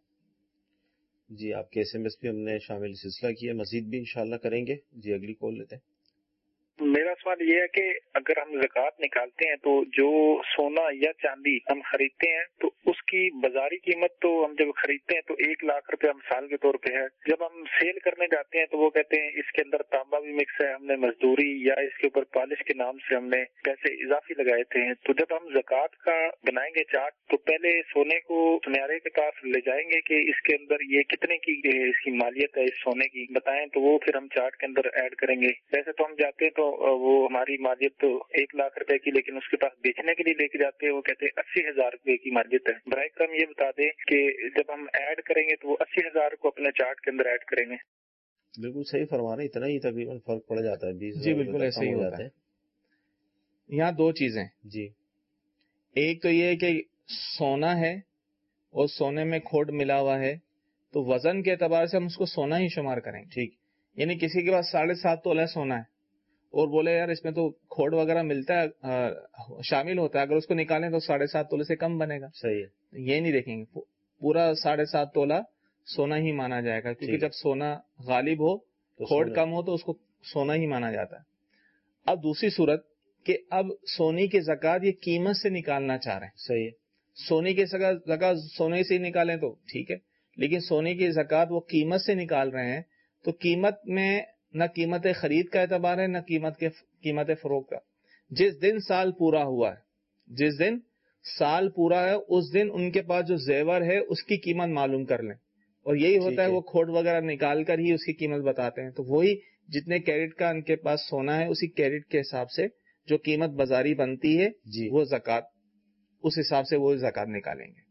جی آپ کے ایس ایم ایس پہ ہم نے شامل سلسلہ کیا، مزید بھی انشاءاللہ کریں گے۔ جی اگلی کال لیتے ہیں۔ میرا سوال یہ ہے کہ اگر ہم زکوٰۃ نکالتے ہیں تو جو سونا یا چاندی ہم خریدتے ہیں تو اس کی بازاری قیمت تو ہم جب خریدتے ہیں تو ایک لاکھ روپے مثال کے طور پہ ہے، جب ہم سیل کرنے جاتے ہیں تو وہ کہتے ہیں اس کے اندر تانبا بھی مکس ہے، ہم نے مزدوری یا اس کے اوپر پالش کے نام سے ہم نے پیسے اضافی لگائے تھے، تو جب ہم زکوٰۃ کا بنائیں گے چارٹ تو پہلے سونے کو سنیارے کے پاس لے جائیں گے کہ اس کے اندر یہ کتنے کی اس کی مالیت ہے اس سونے کی بتائیں، تو وہ پھر ہم چارٹ کے اندر ایڈ کریں گے۔ ویسے تو ہم جاتے ہیں تو وہ ہماری مالیت تو ایک لاکھ روپے کی، لیکن اس کے پاس بیچنے کے لیے لے کے جاتے ہیں وہ کہتے ہیں اسی ہزار روپے کی مالیت ہے۔ برائے کرم یہ بتا دیں کہ جب ہم ایڈ کریں گے تو وہ اسی ہزار کو اپنے چارٹ کے اندر ایڈ کریں گے۔ بالکل صحیح فرما رہے ہیں، اتنا ہی تقریباً فرق پڑ جاتا ہے، بیس جی بالکل ایسا ہی ہوتا ہے۔ یہاں دو چیزیں، جی ایک تو یہ کہ سونا ہے اور سونے میں کھوٹ ملا ہوا ہے تو وزن کے اعتبار سے ہم اس کو سونا ہی شمار کریں گے، ٹھیک، یعنی کسی کے پاس ساڑھے سات تولہ سونا ہے اور بولے یار اس میں تو کھوٹ وغیرہ ملتا ہے شامل ہوتا ہے، اگر اس کو نکالیں تو ساڑھے سات تولے سے کم بنے گا، صحیح ہے، یہ نہیں دیکھیں گے، پورا ساڑھے سات تولہ سونا ہی مانا جائے گا، کیونکہ جب سونا غالب ہو کھوٹ کم ہو تو اس کو سونا ہی مانا جاتا ہے۔ اب دوسری صورت کہ اب سونے کی زکوٰۃ یہ قیمت سے نکالنا چاہ رہے ہیں، صحیح ہے، سونے کی زکوٰۃ سونے سے ہی نکالیں تو ٹھیک ہے، لیکن سونے کی زکوٰۃ وہ قیمت سے نکال رہے ہیں تو قیمت میں نہ قیمت خرید کا اعتبار ہے نہ قیمت کے قیمت فروخت کا۔ جس دن سال پورا ہوا ہے، جس دن سال پورا ہے اس دن ان کے پاس جو زیور ہے اس کی قیمت معلوم کر لیں، اور یہی ہوتا ہے وہ کھوٹ وغیرہ نکال کر ہی اس کی قیمت بتاتے ہیں، تو وہی جتنے کیرٹ کا ان کے پاس سونا ہے اسی کیرٹ کے حساب سے جو قیمت بازاری بنتی ہے جی وہ زکوٰۃ اس حساب سے وہ زکوٰۃ نکالیں گے۔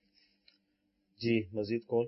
جی مزید کون؟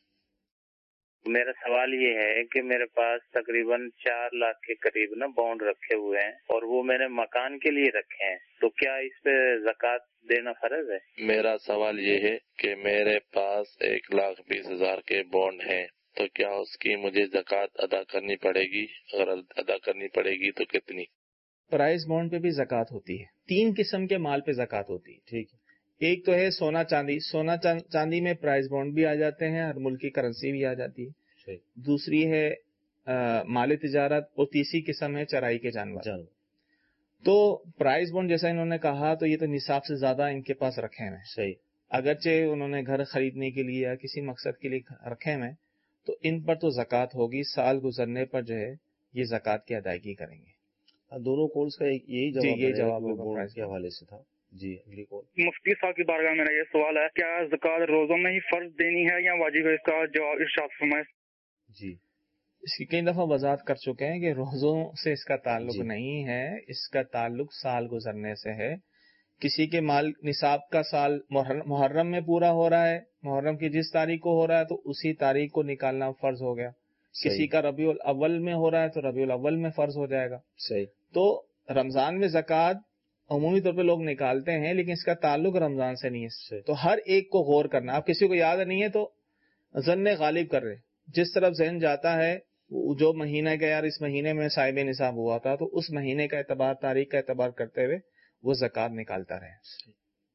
میرا سوال یہ ہے کہ میرے پاس تقریباً چار لاکھ کے قریب نا بانڈ رکھے ہوئے ہیں اور وہ میں نے مکان کے لیے رکھے ہیں، تو کیا اس پہ زکوٰۃ دینا فرض ہے؟ میرا سوال یہ ہے کہ میرے پاس ایک لاکھ بیس ہزار کے بانڈ ہیں تو کیا اس کی مجھے زکوٰۃ ادا کرنی پڑے گی؟ اگر ادا کرنی پڑے گی تو کتنی؟ پرائز بانڈ پہ بھی زکوٰۃ ہوتی ہے، تین قسم کے مال پہ زکوٰۃ ہوتی ہے، ٹھیک ہے، ایک تو ہے سونا چاندی، سونا چاندی میں پرائز بانڈ بھی آ جاتے ہیں، ہر ملک کی کرنسی بھی آ جاتی ہے، دوسری ہے مال تجارت، اور تیسری قسم ہے چرائی کے جانور۔ تو پرائز بانڈ جیسا انہوں نے کہا تو یہ تو نصاب سے زیادہ ان کے پاس رکھے ہوئے ہیں، صحیح، اگرچہ انہوں نے گھر خریدنے کے لیے یا کسی مقصد کے لیے رکھے ہوئے تو ان پر تو زکوٰۃ ہوگی، سال گزرنے پر جو ہے یہ زکوٰۃ کی ادائیگی کریں گے۔ دونوں کالز کا یہی جواب جی یہ جواب کے حوالے سے تھا۔ جی اگلی کال۔ مفتی صاحب کی بارگاہ میں میرا یہ سوال ہے، کیا زکوٰۃ روزوں میں ہی فرض دینی ہے یا واجب ہے؟ اس کا جواب ارشاد فرمائیں۔ جی اس کی کئی دفعہ وضاحت کر چکے ہیں کہ روزوں سے اس کا تعلق جی نہیں ہے، اس کا تعلق سال گزرنے سے ہے۔ کسی کے مال نصاب کا سال محرم میں پورا ہو رہا ہے، محرم کی جس تاریخ کو ہو رہا ہے تو اسی تاریخ کو نکالنا فرض ہو گیا، کسی کا ربیع الاول میں ہو رہا ہے تو ربیع الاول میں فرض ہو جائے گا۔ صحیح، تو رمضان میں زکوٰۃ عمومی طور پہ لوگ نکالتے ہیں لیکن اس کا تعلق رمضان سے نہیں ہے، تو ہر ایک کو غور کرنا۔ آپ کسی کو یاد نہیں ہے تو ظن غالب کر رہے، جس طرف ذہن جاتا ہے جو مہینہ کا یار اس مہینے میں صاحب نصاب ہوا تھا تو اس مہینے کا اعتبار تاریخ کا اعتبار کرتے ہوئے وہ زکوٰۃ نکالتا رہے.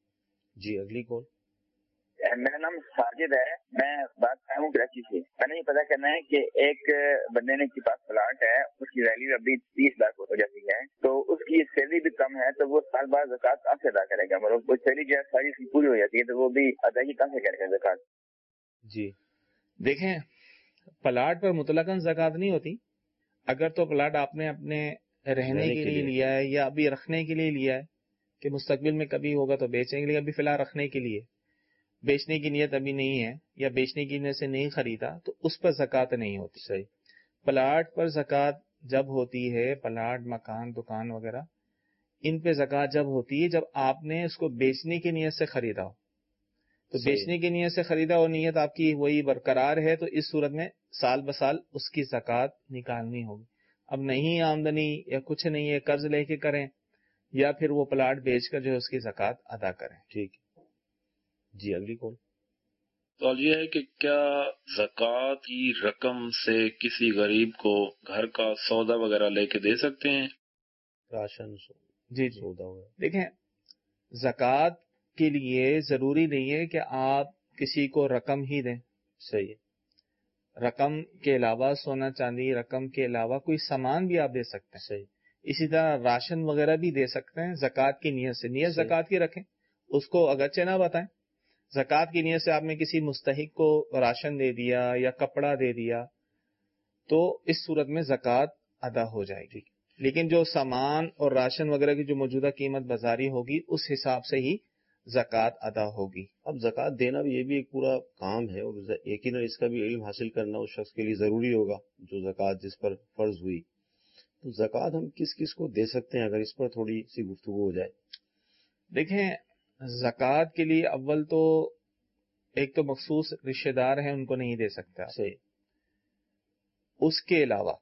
جی اگلی کال. میرا نام ساجد ہے, میں بات کر رہا ہوں کراچی سے. میں نے یہ پتا کرنا ہے کہ ایک بندے نے کے پاس پلاٹ ہے, اس کی ویلیو ابھی تیس لاکھ ہو جاتی ہے, تو اس کی سیلری بھی کم ہے, تو وہ سال بعد زکوٰۃ کہاں سے ادا کرے گا؟ مطلب وہ سیلری جو ہے ساری اس کی پوری ہو جاتی ہے تو وہ بھی ادائیگی کہاں سے کرے گا زکوٰۃ؟ جی دیکھیں, پلاٹ پر مطلقاً زکوٰۃ نہیں ہوتی. اگر تو پلاٹ آپ نے اپنے رہنے کے لیے لیا ہے یا ابھی رکھنے کے لیے لیا ہے کہ مستقبل میں کبھی ہوگا تو بیچیں گے, لیکن ابھی فی الحال رکھنے کے لیے, بیچنے کی نیت ابھی نہیں ہے یا بیچنے کی نیت سے نہیں خریدا, تو اس پر زکوٰۃ نہیں ہوتی. صحیح. پلاٹ پر زکوٰۃ جب ہوتی ہے, پلاٹ مکان دکان وغیرہ ان پہ زکوٰۃ جب ہوتی ہے جب آپ نے اس کو بیچنے کی نیت سے خریدا ہو. تو بیچنے کی نیت سے خریدا اور نیت آپ کی وہی برقرار ہے تو اس صورت میں سال بسال اس کی زکوٰۃ نکالنی ہوگی. اب نہیں آمدنی یا کچھ نہیں ہے, قرض لے کے کریں یا پھر وہ پلاٹ بیچ کر جو ہے اس کی زکوٰۃ ادا کریں. ٹھیک. جی اگلی کال. سوال یہ ہے کہ کیا زکوٰۃ کی رقم سے کسی غریب کو گھر کا سودا وغیرہ لے کے دے سکتے ہیں؟ راشن جی جی سودا وغیرہ. دیکھیں, زکوٰۃ کے لیے ضروری نہیں ہے کہ آپ کسی کو رقم ہی دیں. صحیح ہے. رقم کے علاوہ سونا چاندی, رقم کے علاوہ کوئی سامان بھی آپ دے سکتے ہیں. صحیح. اسی طرح راشن وغیرہ بھی دے سکتے ہیں زکوٰۃ کی نیت سے. نیت زکوٰۃ کی رکھیں, اس کو اگرچہ نہ بتائیں. زکوٰۃ کی نیت سے آپ نے کسی مستحق کو راشن دے دیا یا کپڑا دے دیا تو اس صورت میں زکوٰۃ ادا ہو جائے گی. لیکن جو سامان اور راشن وغیرہ کی جو موجودہ قیمت بازاری ہوگی اس حساب سے ہی زکوٰۃ ادا ہوگی. اب زکوٰۃ دینا بھی یہ بھی ایک پورا کام ہے, اور یقیناً اس کا بھی علم حاصل کرنا اس شخص کے لیے ضروری ہوگا جو زکوٰۃ جس پر فرض ہوئی. تو زکوٰۃ ہم کس کس کو دے سکتے ہیں, اگر اس پر تھوڑی سی گفتگو ہو جائے. دیکھیں, زکوٰۃ کے لیے اول تو ایک تو مخصوص رشتہ دار ہیں ان کو نہیں دے سکتا. صحیح. اس کے علاوہ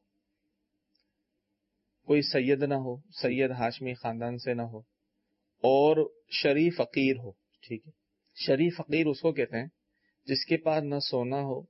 کوئی سید نہ ہو, سید ہاشمی خاندان سے نہ ہو, اور شریف فقیر ہو. ٹھیک ہے. شریف فقیر اس کو کہتے ہیں جس کے پاس نہ سونا ہو,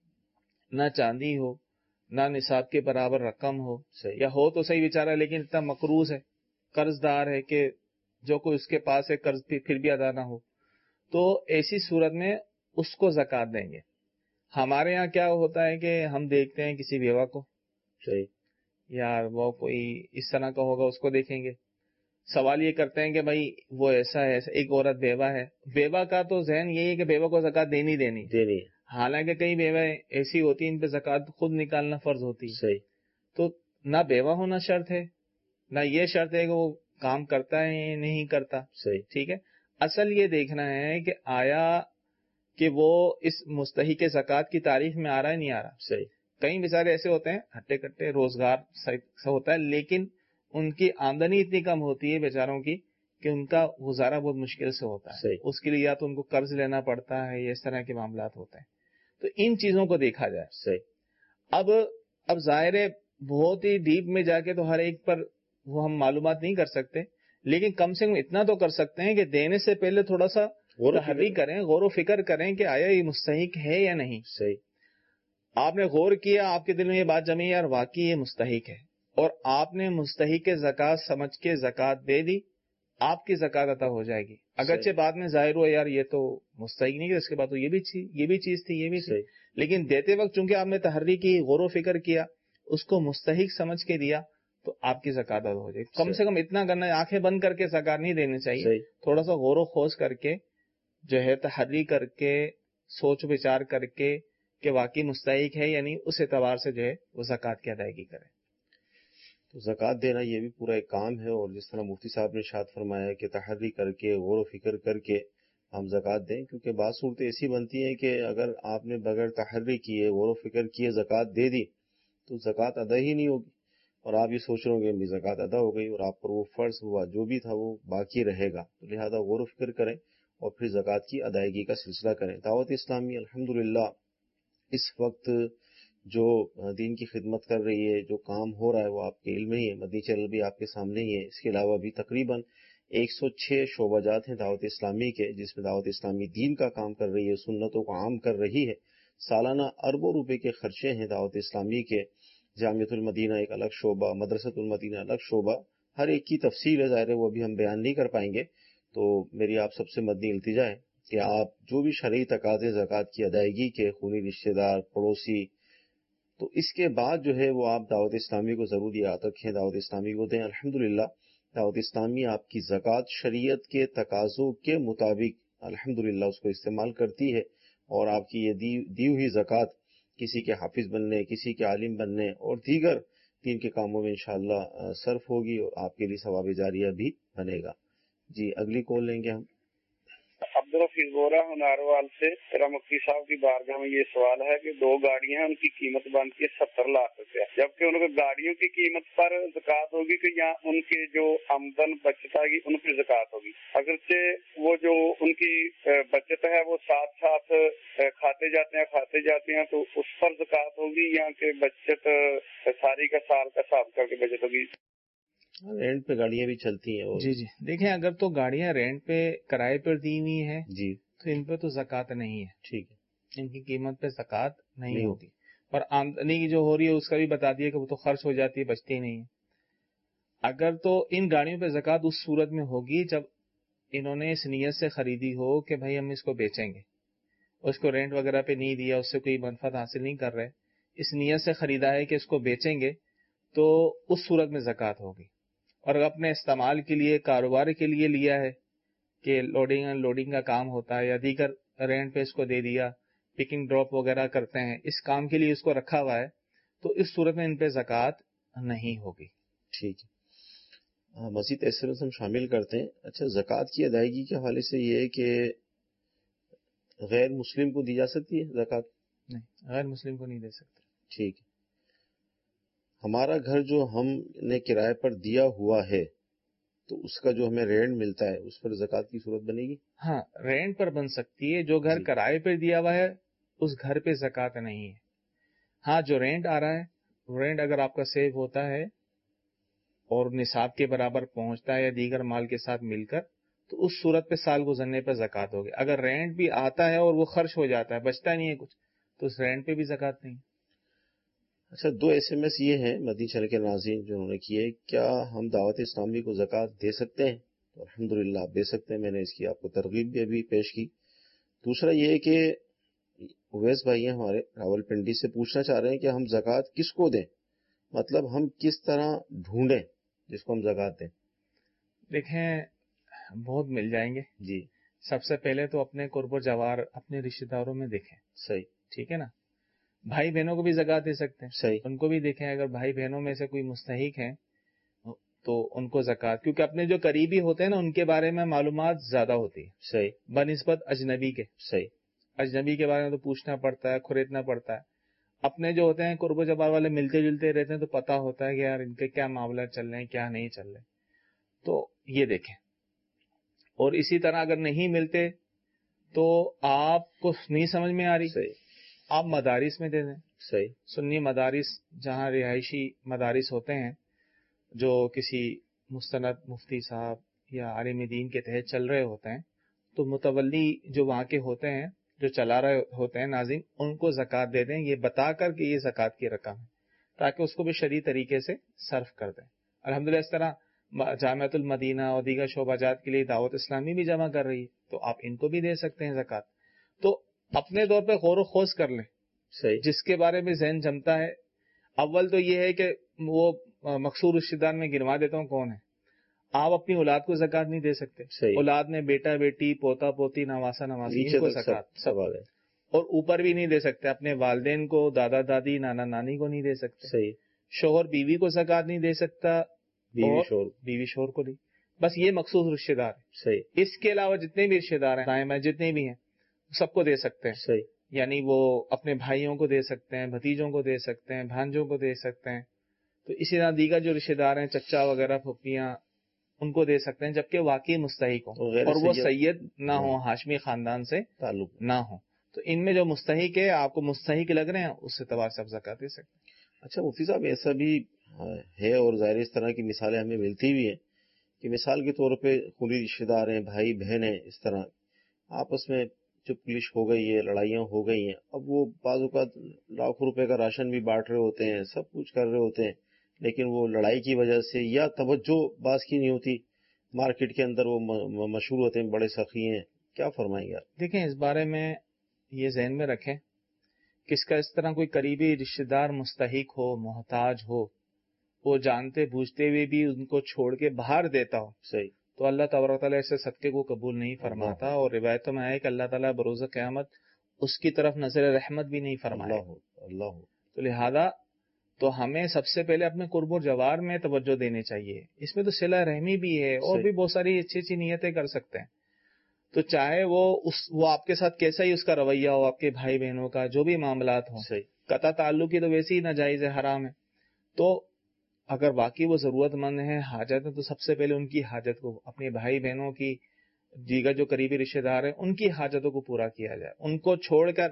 نہ چاندی ہو, نہ نصاب کے برابر رقم ہو, یا ہو تو صحیح بیچارہ لیکن اتنا مقروض ہے, قرض دار ہے کہ جو کوئی اس کے پاس ہے قرض پھر بھی ادا نہ ہو, تو ایسی صورت میں اس کو زکوٰۃ دیں گے. ہمارے ہاں کیا ہوتا ہے کہ ہم دیکھتے ہیں کسی بیوہ کو, صحیح, یا وہ کوئی اس طرح کا ہوگا اس کو دیکھیں گے, سوال یہ کرتے ہیں کہ بھائی وہ ایسا ہے, ایک عورت بیوہ ہے, بیوہ کا تو ذہن یہی ہے کہ بیوہ کو زکوٰۃ دینی دینی دینی حالانکہ کئی بیوہ ایسی ہوتی ہیں ان پہ زکوٰۃ خود نکالنا فرض ہوتی. صحیح. تو نہ بیوہ ہونا شرط ہے, نہ یہ شرط ہے کہ وہ کام کرتا ہے یا نہیں کرتا. صحیح. ٹھیک ہے. اصل یہ دیکھنا ہے کہ آیا کہ وہ اس مستحق زکوٰۃ کی تاریخ میں آ رہا ہے نہیں آ رہا. صحیح. کئی بیچارے ایسے ہوتے ہیں ہٹے کٹے, روزگار سے ہوتا ہے لیکن ان کی آمدنی اتنی کم ہوتی ہے بیچاروں کی کہ ان کا گزارا بہت مشکل سے ہوتا ہے. صحیح. اس کے لیے یا تو ان کو قرض لینا پڑتا ہے یا اس طرح کے معاملات ہوتے ہیں. تو ان چیزوں کو دیکھا جائے. صحیح. اب اب ظاہر ہے بہت ہی ڈیپ میں جا کے تو ہر ایک پر وہ ہم معلومات نہیں کر سکتے, لیکن کم سے کم اتنا تو کر سکتے ہیں کہ دینے سے پہلے تھوڑا سا تحریک کریں, غور و فکر کریں کہ آیا یہ مستحق ہے یا نہیں. صحیح. آپ نے غور کیا, آپ کے دل میں یہ بات جمی یار واقعی یہ مستحق ہے, اور آپ نے مستحق زکوٰۃ سمجھ کے زکوٰۃ دے دی, آپ کی زکوٰۃ عطا ہو جائے گی. اگرچہ بعد میں ظاہر ہوا یار یہ تو مستحق نہیں, اس کے بعد تو یہ بھی یہ بھی چیز تھی یہ بھی تھی, لیکن دیتے وقت چونکہ آپ نے تحری کی, غور و فکر کیا, اس کو مستحق سمجھ کے دیا, تو آپ کی زکوٰۃ ادا ہو جائے گی. کم سے کم اتنا کرنا ہے, آنکھیں بند کر کے زکوٰۃ نہیں دینی چاہیے, تھوڑا سا غور و خوض کر کے جو ہے تحری کر کے سوچ وچار کر کے کہ واقعی مستحق ہے یعنی اس اعتبار سے جو ہے وہ زکوٰۃ کی ادائیگی کریں. تو زکوٰۃ دینا یہ بھی پورا ایک کام ہے, اور جس طرح مفتی صاحب نے ارشاد فرمایا کہ تحری کر کے غور و فکر کر کے ہم زکوٰۃ دیں, کیونکہ بعض صورتیں ایسی بنتی ہیں کہ اگر آپ نے بغیر تحری کیے غور و فکر کیے زکوٰۃ دے دی تو زکوٰۃ ادا ہی نہیں ہوگی, اور آپ یہ سوچ رہے ہوں گے زکوٰۃ ادا ہو گئی اور آپ پر وہ فرض ہوا جو بھی تھا وہ باقی رہے گا. تو لہذا غور و فکر کریں اور پھر زکوٰۃ کی ادائیگی کا سلسلہ کریں. دعوت اسلامی الحمدللہ اس وقت جو دین کی خدمت کر رہی ہے, جو کام ہو رہا ہے وہ آپ کے علم ہی ہے, مدنی چینل بھی آپ کے سامنے ہی ہے. اس کے علاوہ بھی تقریباً ایک سو چھ شعبہ جات ہیں دعوت اسلامی کے, جس میں دعوت اسلامی دین کا کام کر رہی ہے, سنتوں کو عام کر رہی ہے. سالانہ اربوں روپے کے خرچے ہیں دعوت اسلامی کے, جامعۃ المدینہ ایک الگ شعبہ، مدرسۃ المدینہ الگ شعبہ، ہر ایک کی تفصیل ہے، ظاہر ہے وہ ابھی ہم بیان نہیں کر پائیں گے. تو میری آپ سب سے مدنی التجا ہے کہ آپ جو بھی شرعی تقاضے زکوٰۃ کی ادائیگی کے، خونی رشتہ دار، پڑوسی، تو اس کے بعد جو ہے وہ آپ دعوت اسلامی کو ضرور یاد رکھیں، دعوت اسلامی کو دیں. الحمدللہ دعوت اسلامی آپ کی زکوٰۃ شریعت کے تقاضوں کے مطابق الحمدللہ اس کو استعمال کرتی ہے، اور آپ کی یہ دی, دی ہوئی زکوٰۃ کسی کے حافظ بننے، کسی کے عالم بننے اور دیگر دین کے کاموں میں انشاءاللہ صرف ہوگی، اور آپ کے لیے ثواب جاریہ بھی بنے گا. جی اگلی کال لیں گے ہم. عبدالرفیق بورا ہناروال سے. میرا مفتی صاحب کی بارگاہ میں یہ سوال ہے کہ دو گاڑیاں ہیں، ان کی قیمت بنتی ہے ستر لاکھ روپیہ، جبکہ ان کو گاڑیوں کی قیمت پر زکوٰۃ ہوگی کہ یا ان کے جو آمدن بچت آئے گی ان کی زکوٰۃ ہوگی. اگرچہ وہ جو ان کی بچت ہے وہ ساتھ ساتھ کھاتے جاتے ہیں کھاتے جاتے ہیں تو اس پر زکوٰۃ ہوگی یا کہ بچت ساری کا سال کا حساب کر کے بچت ہوگی؟ رینٹ پہ گاڑیاں بھی چلتی ہیں. جی جی دیکھیں، اگر تو گاڑیاں رینٹ پہ کرائے پر دی ہوئی ہیں جی تو ان پہ تو زکوٰۃ نہیں ہے. ٹھیک ہے، ان کی قیمت پہ زکوٰۃ نہیں ہوگی. اور آمدنی کی جو ہو رہی ہے اس کا بھی بتا دیا کہ وہ تو خرچ ہو جاتی ہے، بچتی نہیں ہے. اگر تو ان گاڑیوں پہ زکوٰۃ اس صورت میں ہوگی جب انہوں نے اس نیت سے خریدی ہو کہ بھائی ہم اس کو بیچیں گے، اس کو رینٹ وغیرہ پہ نہیں دیا، اس سے کوئی منفعت حاصل نہیں کر رہے، اس نیت سے خریدا ہے کہ اس کو بیچیں گے، تو اس صورت میں زکوٰۃ ہوگی. اور اگر اپنے استعمال کے لیے، کاروبار کے لیے لیا ہے کہ لوڈنگ ان لوڈنگ کا کام ہوتا ہے یا دیگر رینٹ پہ اس کو دے دیا، پکنگ ڈراپ وغیرہ کرتے ہیں، اس کام کے لیے اس کو رکھا ہوا ہے، تو اس صورت میں ان پہ زکوٰۃ نہیں ہوگی. ٹھیک ہے، مزید ایس ایم ایس ہم شامل کرتے ہیں. اچھا، زکوٰۃ کی ادائیگی کے حوالے سے یہ ہے کہ غیر مسلم کو دی جا سکتی ہے زکوٰۃ؟ نہیں، غیر مسلم کو نہیں دے سکتے. ٹھیک ہے. ہمارا گھر جو ہم نے کرائے پر دیا ہوا ہے تو اس کا جو ہمیں رینٹ ملتا ہے اس پر زکوٰۃ کی صورت بنے گی؟ ہاں، رینٹ پر بن سکتی ہے. جو گھر کرائے پر دیا ہوا ہے اس گھر پہ زکوٰۃ نہیں ہے. ہاں، جو رینٹ آ رہا ہے، رینٹ اگر آپ کا سیو ہوتا ہے اور نصاب کے برابر پہنچتا ہے یا دیگر مال کے ساتھ مل کر، تو اس صورت پہ سال گزرنے پہ زکوٰۃ ہوگی. اگر رینٹ بھی آتا ہے اور وہ خرچ ہو جاتا ہے، بچتا نہیں ہے کچھ، تو اس رینٹ پہ بھی زکوٰۃ نہیں. اچھا، دو ایس ایم ایس یہ ہیں مدنی چینل کے ناظرین جو انہوں نے کیے، کیا ہم دعوت اسلامی کو زکوٰۃ دے سکتے ہیں؟ تو الحمدللہ آپ دے سکتے ہیں، میں نے اس کی آپ کو ترغیب بھی ابھی پیش کی. دوسرا یہ ہے کہ اویس بھائی ہیں ہمارے راول پنڈی سے پوچھنا چاہ رہے ہیں کہ ہم زکوٰۃ کس کو دیں، مطلب ہم کس طرح ڈھونڈیں جس کو ہم زکوٰۃ دیں؟ دیکھیں، بہت مل جائیں گے. جی، سب سے پہلے تو اپنے قرب و جوار، اپنے رشتہ داروں میں دیکھیں. صحیح، ٹھیک ہے نا. بھائی بہنوں کو بھی زکوٰۃ دے سکتے ہیں، صحیح، ان کو بھی دیکھیں. اگر بھائی بہنوں میں سے کوئی مستحق ہیں تو ان کو زکوٰۃ، کیونکہ اپنے جو قریبی ہوتے ہیں نا ان کے بارے میں معلومات زیادہ ہوتی ہے، صحیح، بنسبت اجنبی کے. صحیح، اجنبی کے بارے میں تو پوچھنا پڑتا ہے، کھریدنا پڑتا ہے. اپنے جو ہوتے ہیں قرب و جوار والے ملتے جلتے رہتے ہیں تو پتا ہوتا ہے کہ یار ان کے کیا معاملات چل رہے ہیں، کیا نہیں چل رہے. تو یہ دیکھیں. اور اسی طرح اگر نہیں ملتے تو آپ کو نہیں سمجھ میں آ رہی، صحیح، آپ مدارس میں دے دیں. صحیح، سنی مدارس جہاں رہائشی مدارس ہوتے ہیں جو کسی مستند مفتی صاحب یا عالم دین کے تحت چل رہے ہوتے ہیں، تو متولی جو وہاں کے ہوتے ہیں، جو چلا رہے ہوتے ہیں ناظرین، ان کو زکوٰۃ دے دیں، یہ بتا کر کہ یہ زکوٰۃ کی رقم ہے، تاکہ اس کو بھی شرعی طریقے سے صرف کر دیں. الحمدللہ اس طرح جامعۃ المدینہ اور دیگر شعبہ جات کے لیے دعوت اسلامی بھی جمع کر رہی ہے، تو آپ ان کو بھی دے سکتے ہیں زکوٰۃ. تو اپنے طور پہ غور و خوض کر لیں. صحیح، جس کے بارے میں ذہن جمتا ہے. اول تو یہ ہے کہ وہ مقصور رشتہ دار میں گنوا دیتا ہوں کون ہے. آپ اپنی اولاد کو زکوٰۃ نہیں دے سکتے. صحیح، اولاد میں بیٹا بیٹی، پوتا پوتی، نواسا نواسی، ان کو زکوٰۃ سب آ گئے. اور اوپر بھی نہیں دے سکتے. اپنے والدین کو، دادا دادی، نانا نانی کو نہیں دے سکتے. صحیح، شوہر بیوی کو زکوٰۃ نہیں دے سکتا، بیوی شوہر بیوی شوہر کو نہیں. بس یہ مخصوص رشتہ دار ہے. صحیح. اس کے علاوہ جتنے بھی رشتہ دار ہیں، دائیں بائیں جتنے بھی ہیں، سب کو دے سکتے ہیں. صحیح. یعنی وہ اپنے بھائیوں کو دے سکتے ہیں، بھتیجوں کو دے سکتے ہیں، بھانجوں کو دے سکتے ہیں. تو اسی طرح دیگر جو رشتہ دار ہیں، چچا وغیرہ، پھپھیاں، ان کو دے سکتے ہیں، جبکہ واقعی مستحق ہوں اور وہ سید نہ ہوں، ہاشمی خاندان سے تعلق نہ ہوں. تو ان میں جو مستحق ہے، آپ کو مستحق لگ رہے ہیں، اس سے تبار سے آپ زکوٰۃ دے سکتے ہیں. اچھا مفتی صاحب، ایسا بھی ہے اور ظاہر اس طرح کی مثالیں ہمیں ملتی بھی ہیں کہ مثال کے طور پہ خونی رشتہ دار ہیں، بھائی بہن ہیں، اس طرح آپس میں چپ کلش ہو گئی ہے، لڑائیاں ہو گئی ہیں، اب وہ بعض اوقات لاکھوں روپے کا راشن بھی بانٹ رہے ہوتے ہیں، سب کچھ کر رہے ہوتے ہیں، لیکن وہ لڑائی کی وجہ سے یا توجہ بعض کی نہیں ہوتی، مارکیٹ کے اندر وہ مشہور ہوتے ہیں بڑے سخی ہیں. کیا فرمائیں گے آپ؟ دیکھیں اس بارے میں یہ ذہن میں رکھیں کہ اس کا اس طرح کوئی قریبی رشتہ دار مستحق ہو، محتاج ہو، وہ جانتے بوجھتے ہوئے بھی ان کو چھوڑ کے باہر دیتا ہو، صحیح، تو اللہ تبارک تعالیٰ ایسے صدقے کو قبول نہیں فرماتا. اور روایتوں میں آئے کہ اللہ تعالیٰ بروز قیامت اس کی طرف نظر رحمت بھی نہیں فرمائے. اللہ. تو لہذا تو ہمیں سب سے پہلے اپنے قرب و جوار میں توجہ دینی چاہیے. اس میں تو صلہ رحمی بھی ہے اور بھی بہت ساری اچھی اچھی نیتیں کر سکتے ہیں. تو چاہے وہ اس وہ آپ کے ساتھ کیسا ہی اس کا رویہ ہو، آپ کے بھائی بہنوں کا جو بھی معاملات ہوں، قطع تعلق کی تو ویسے ہی ناجائز ہے، حرام ہے. تو اگر واقعی وہ ضرورت مند ہے، حاجت ہے، تو سب سے پہلے ان کی حاجت کو، اپنے بھائی بہنوں کی، دیگر جو قریبی رشتہ دار ہیں ان کی حاجتوں کو پورا کیا جائے. ان کو چھوڑ کر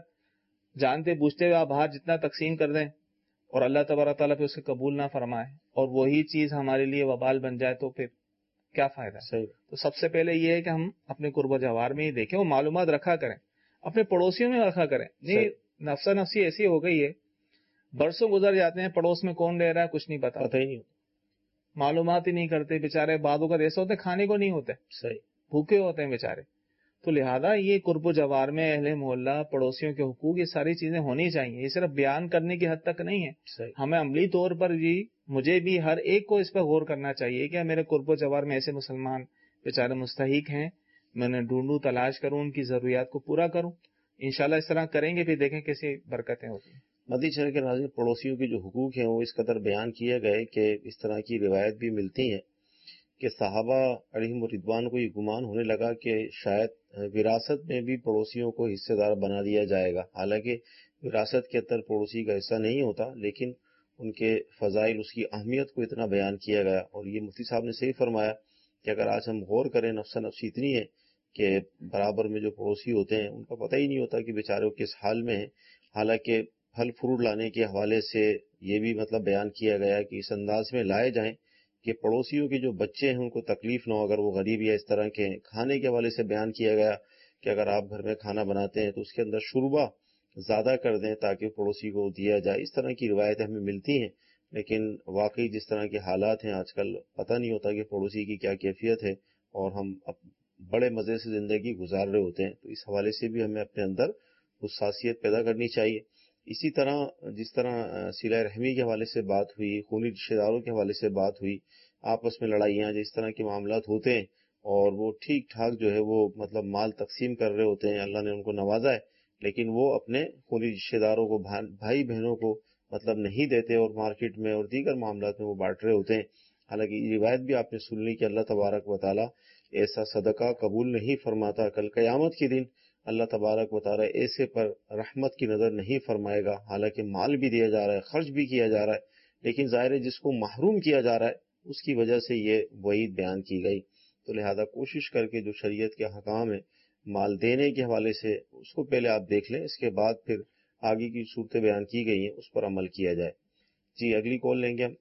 جانتے بوجھتے ہوئے آپ باہر جتنا تقسیم کر دیں اور اللہ تبارک تعالیٰ پہ اسے قبول نہ فرمائے اور وہی چیز ہمارے لیے وبال بن جائے تو پھر کیا فائدہ ہے؟ صحیح. تو سب سے پہلے یہ ہے کہ ہم اپنے قرب و جوار میں ہی دیکھیں، وہ معلومات رکھا کریں، اپنے پڑوسیوں میں رکھا کریں. نہیں نفسا نفسی ایسی ہو گئی ہے، برسوں گزر جاتے ہیں، پڑوس میں کون رہ رہا ہے کچھ نہیں پتا، پتہ ہی نہیں، معلومات ہی نہیں کرتے بیچارے. بعضوں کا ایسا ہوتے کھانے کو نہیں ہوتے، صحیح، بھوکے ہوتے ہیں بیچارے. تو لہذا یہ قرب و جوار میں اہل محلہ، پڑوسیوں کے حقوق، یہ ساری چیزیں ہونی چاہیے. یہ صرف بیان کرنے کی حد تک نہیں ہے، ہمیں عملی طور پر جی مجھے بھی ہر ایک کو اس پر غور کرنا چاہیے کہ میرے قرب و جوار میں ایسے مسلمان بیچارے مستحق ہیں، میں نے ڈھونڈوں، تلاش کروں، ان کی ضروریات کو پورا کروں. انشاءاللہ اس طرح کریں گے، پھر دیکھیں کیسی برکتیں ہوتی ہیں. مدی چینل کے ناظرین، پڑوسیوں کے جو حقوق ہیں وہ اس قدر بیان کیے گئے کہ اس طرح کی روایت بھی ملتی ہیں کہ صحابہ علیہم الرضوان کو یہ گمان ہونے لگا کہ شاید وراثت میں بھی پڑوسیوں کو حصہ دار بنا دیا جائے گا. حالانکہ وراثت کے اندر پڑوسی کا حصہ نہیں ہوتا، لیکن ان کے فضائل، اس کی اہمیت کو اتنا بیان کیا گیا. اور یہ مفتی صاحب نے صحیح فرمایا کہ اگر آج ہم غور کریں، نفسا نفسی اتنی ہے کہ برابر میں جو پڑوسی ہوتے ہیں ان کا پتہ ہی نہیں ہوتا کہ بیچارے کس حال میں ہیں. حالانکہ پھل فروٹ لانے کے حوالے سے یہ بھی مطلب بیان کیا گیا کہ اس انداز میں لائے جائیں کہ پڑوسیوں کے جو بچے ہیں ان کو تکلیف نہ ہو اگر وہ غریب یا اس طرح کے ہیں. کھانے کے حوالے سے بیان کیا گیا کہ اگر آپ گھر میں کھانا بناتے ہیں تو اس کے اندر شوربہ زیادہ کر دیں تاکہ پڑوسی کو دیا جائے. اس طرح کی روایتیں ہمیں ملتی ہیں، لیکن واقعی جس طرح کے حالات ہیں آج کل پتہ نہیں ہوتا کہ پڑوسی کی کیا کیفیت ہے، اور ہم بڑے مزے سے زندگی گزار رہے ہوتے ہیں. تو اس حوالے سے بھی ہمیں اپنے اندر حساسیت پیدا کرنی چاہیے. اسی طرح جس طرح صلہ رحمی کے حوالے سے بات ہوئی، خونی رشتہ داروں کے حوالے سے بات ہوئی، آپس میں لڑائیاں جس طرح کے معاملات ہوتے ہیں اور وہ ٹھیک ٹھاک جو ہے وہ مطلب مال تقسیم کر رہے ہوتے ہیں، اللہ نے ان کو نوازا ہے، لیکن وہ اپنے خونی رشتہ داروں کو، بھائی بہنوں کو مطلب نہیں دیتے اور مارکیٹ میں اور دیگر معاملات میں وہ بانٹ رہے ہوتے ہیں. حالانکہ یہ روایت بھی آپ نے سن لی کہ اللہ تبارک و تعالیٰ ایسا صدقہ قبول نہیں فرماتا. کل قیامت کے دن اللہ تبارک و تعالیٰ ایسے پر رحمت کی نظر نہیں فرمائے گا. حالانکہ مال بھی دیا جا رہا ہے، خرچ بھی کیا جا رہا ہے، لیکن ظاہر ہے جس کو محروم کیا جا رہا ہے اس کی وجہ سے یہ وعید بیان کی گئی. تو لہذا کوشش کر کے جو شریعت کے حکام ہیں مال دینے کے حوالے سے اس کو پہلے آپ دیکھ لیں، اس کے بعد پھر آگے کی صورتیں بیان کی گئی ہیں اس پر عمل کیا جائے. جی اگلی کال لیں گے ہم.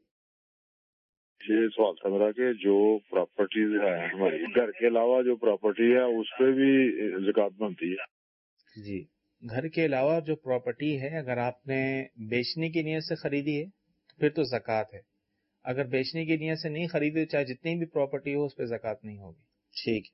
یہ سوال تھا میرا کہ جو پراپرٹیز ہے ہماری گھر کے علاوہ جو پراپرٹی ہے اس پہ بھی زکوٰۃ بنتی ہے؟ جی، گھر کے علاوہ جو پراپرٹی ہے اگر آپ نے بیچنے کی نیت سے خریدی ہے پھر تو زکوٰۃ ہے. اگر بیچنے کی نیت سے نہیں خریدی، چاہے جتنی بھی پراپرٹی ہو اس پہ زکوٰۃ نہیں ہوگی. ٹھیک.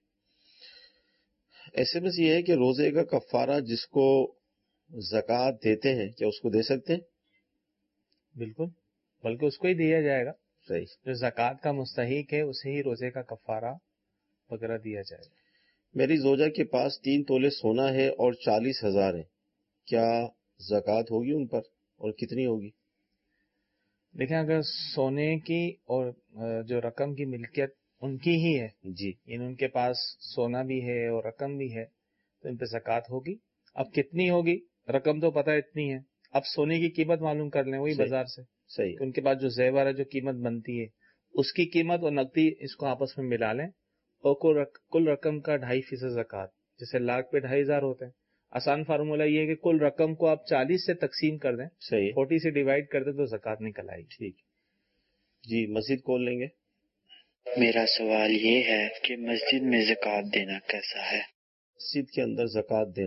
ایسے میں یہ ہے کہ روزے کا کفارہ جس کو زکوٰۃ دیتے ہیں کیا اس کو دے سکتے ہیں؟ بالکل، بلکہ اس کو ہی دیا جائے گا. صحیح. جو زکوٰۃ کا مستحق ہے اسے ہی روزے کا کفارہ وغیرہ دیا جائے گا. میری زوجہ کے پاس تین تولے سونا ہے اور چالیس ہزار ہے، کیا زکوٰۃ ہوگی ان پر اور کتنی ہوگی؟ دیکھیں اگر سونے کی اور جو رقم کی ملکیت ان کی ہی ہے، جی، یعنی ان کے پاس سونا بھی ہے اور رقم بھی ہے تو ان پہ زکوٰۃ ہوگی. اب کتنی ہوگی؟ رقم تو پتہ اتنی ہے، اب سونے کی قیمت معلوم کر لیں وہی بازار سے. صحیح. ان کے پاس جو زیور ہے، جو قیمت بنتی ہے اس کی قیمت اور نقدی اس کو آپس میں ملا لیں اور کل رقم کا ڈھائی فیصد زکوٰۃ، جیسے لاکھ پہ ڈھائی ہزار ہوتے ہیں. آسان فارمولہ یہ ہے کہ کل رقم کو آپ چالیس سے تقسیم کر دیں، صحیح، فورٹی سے ڈیوائڈ کر دیں تو زکوٰۃ نکل آئے گی. ٹھیک. جی مسجد کھول لیں گے. میرا سوال یہ ہے کہ مسجد میں زکوٰۃ دینا کیسا ہے؟ مسجد کے اندر زکوٰۃ دینا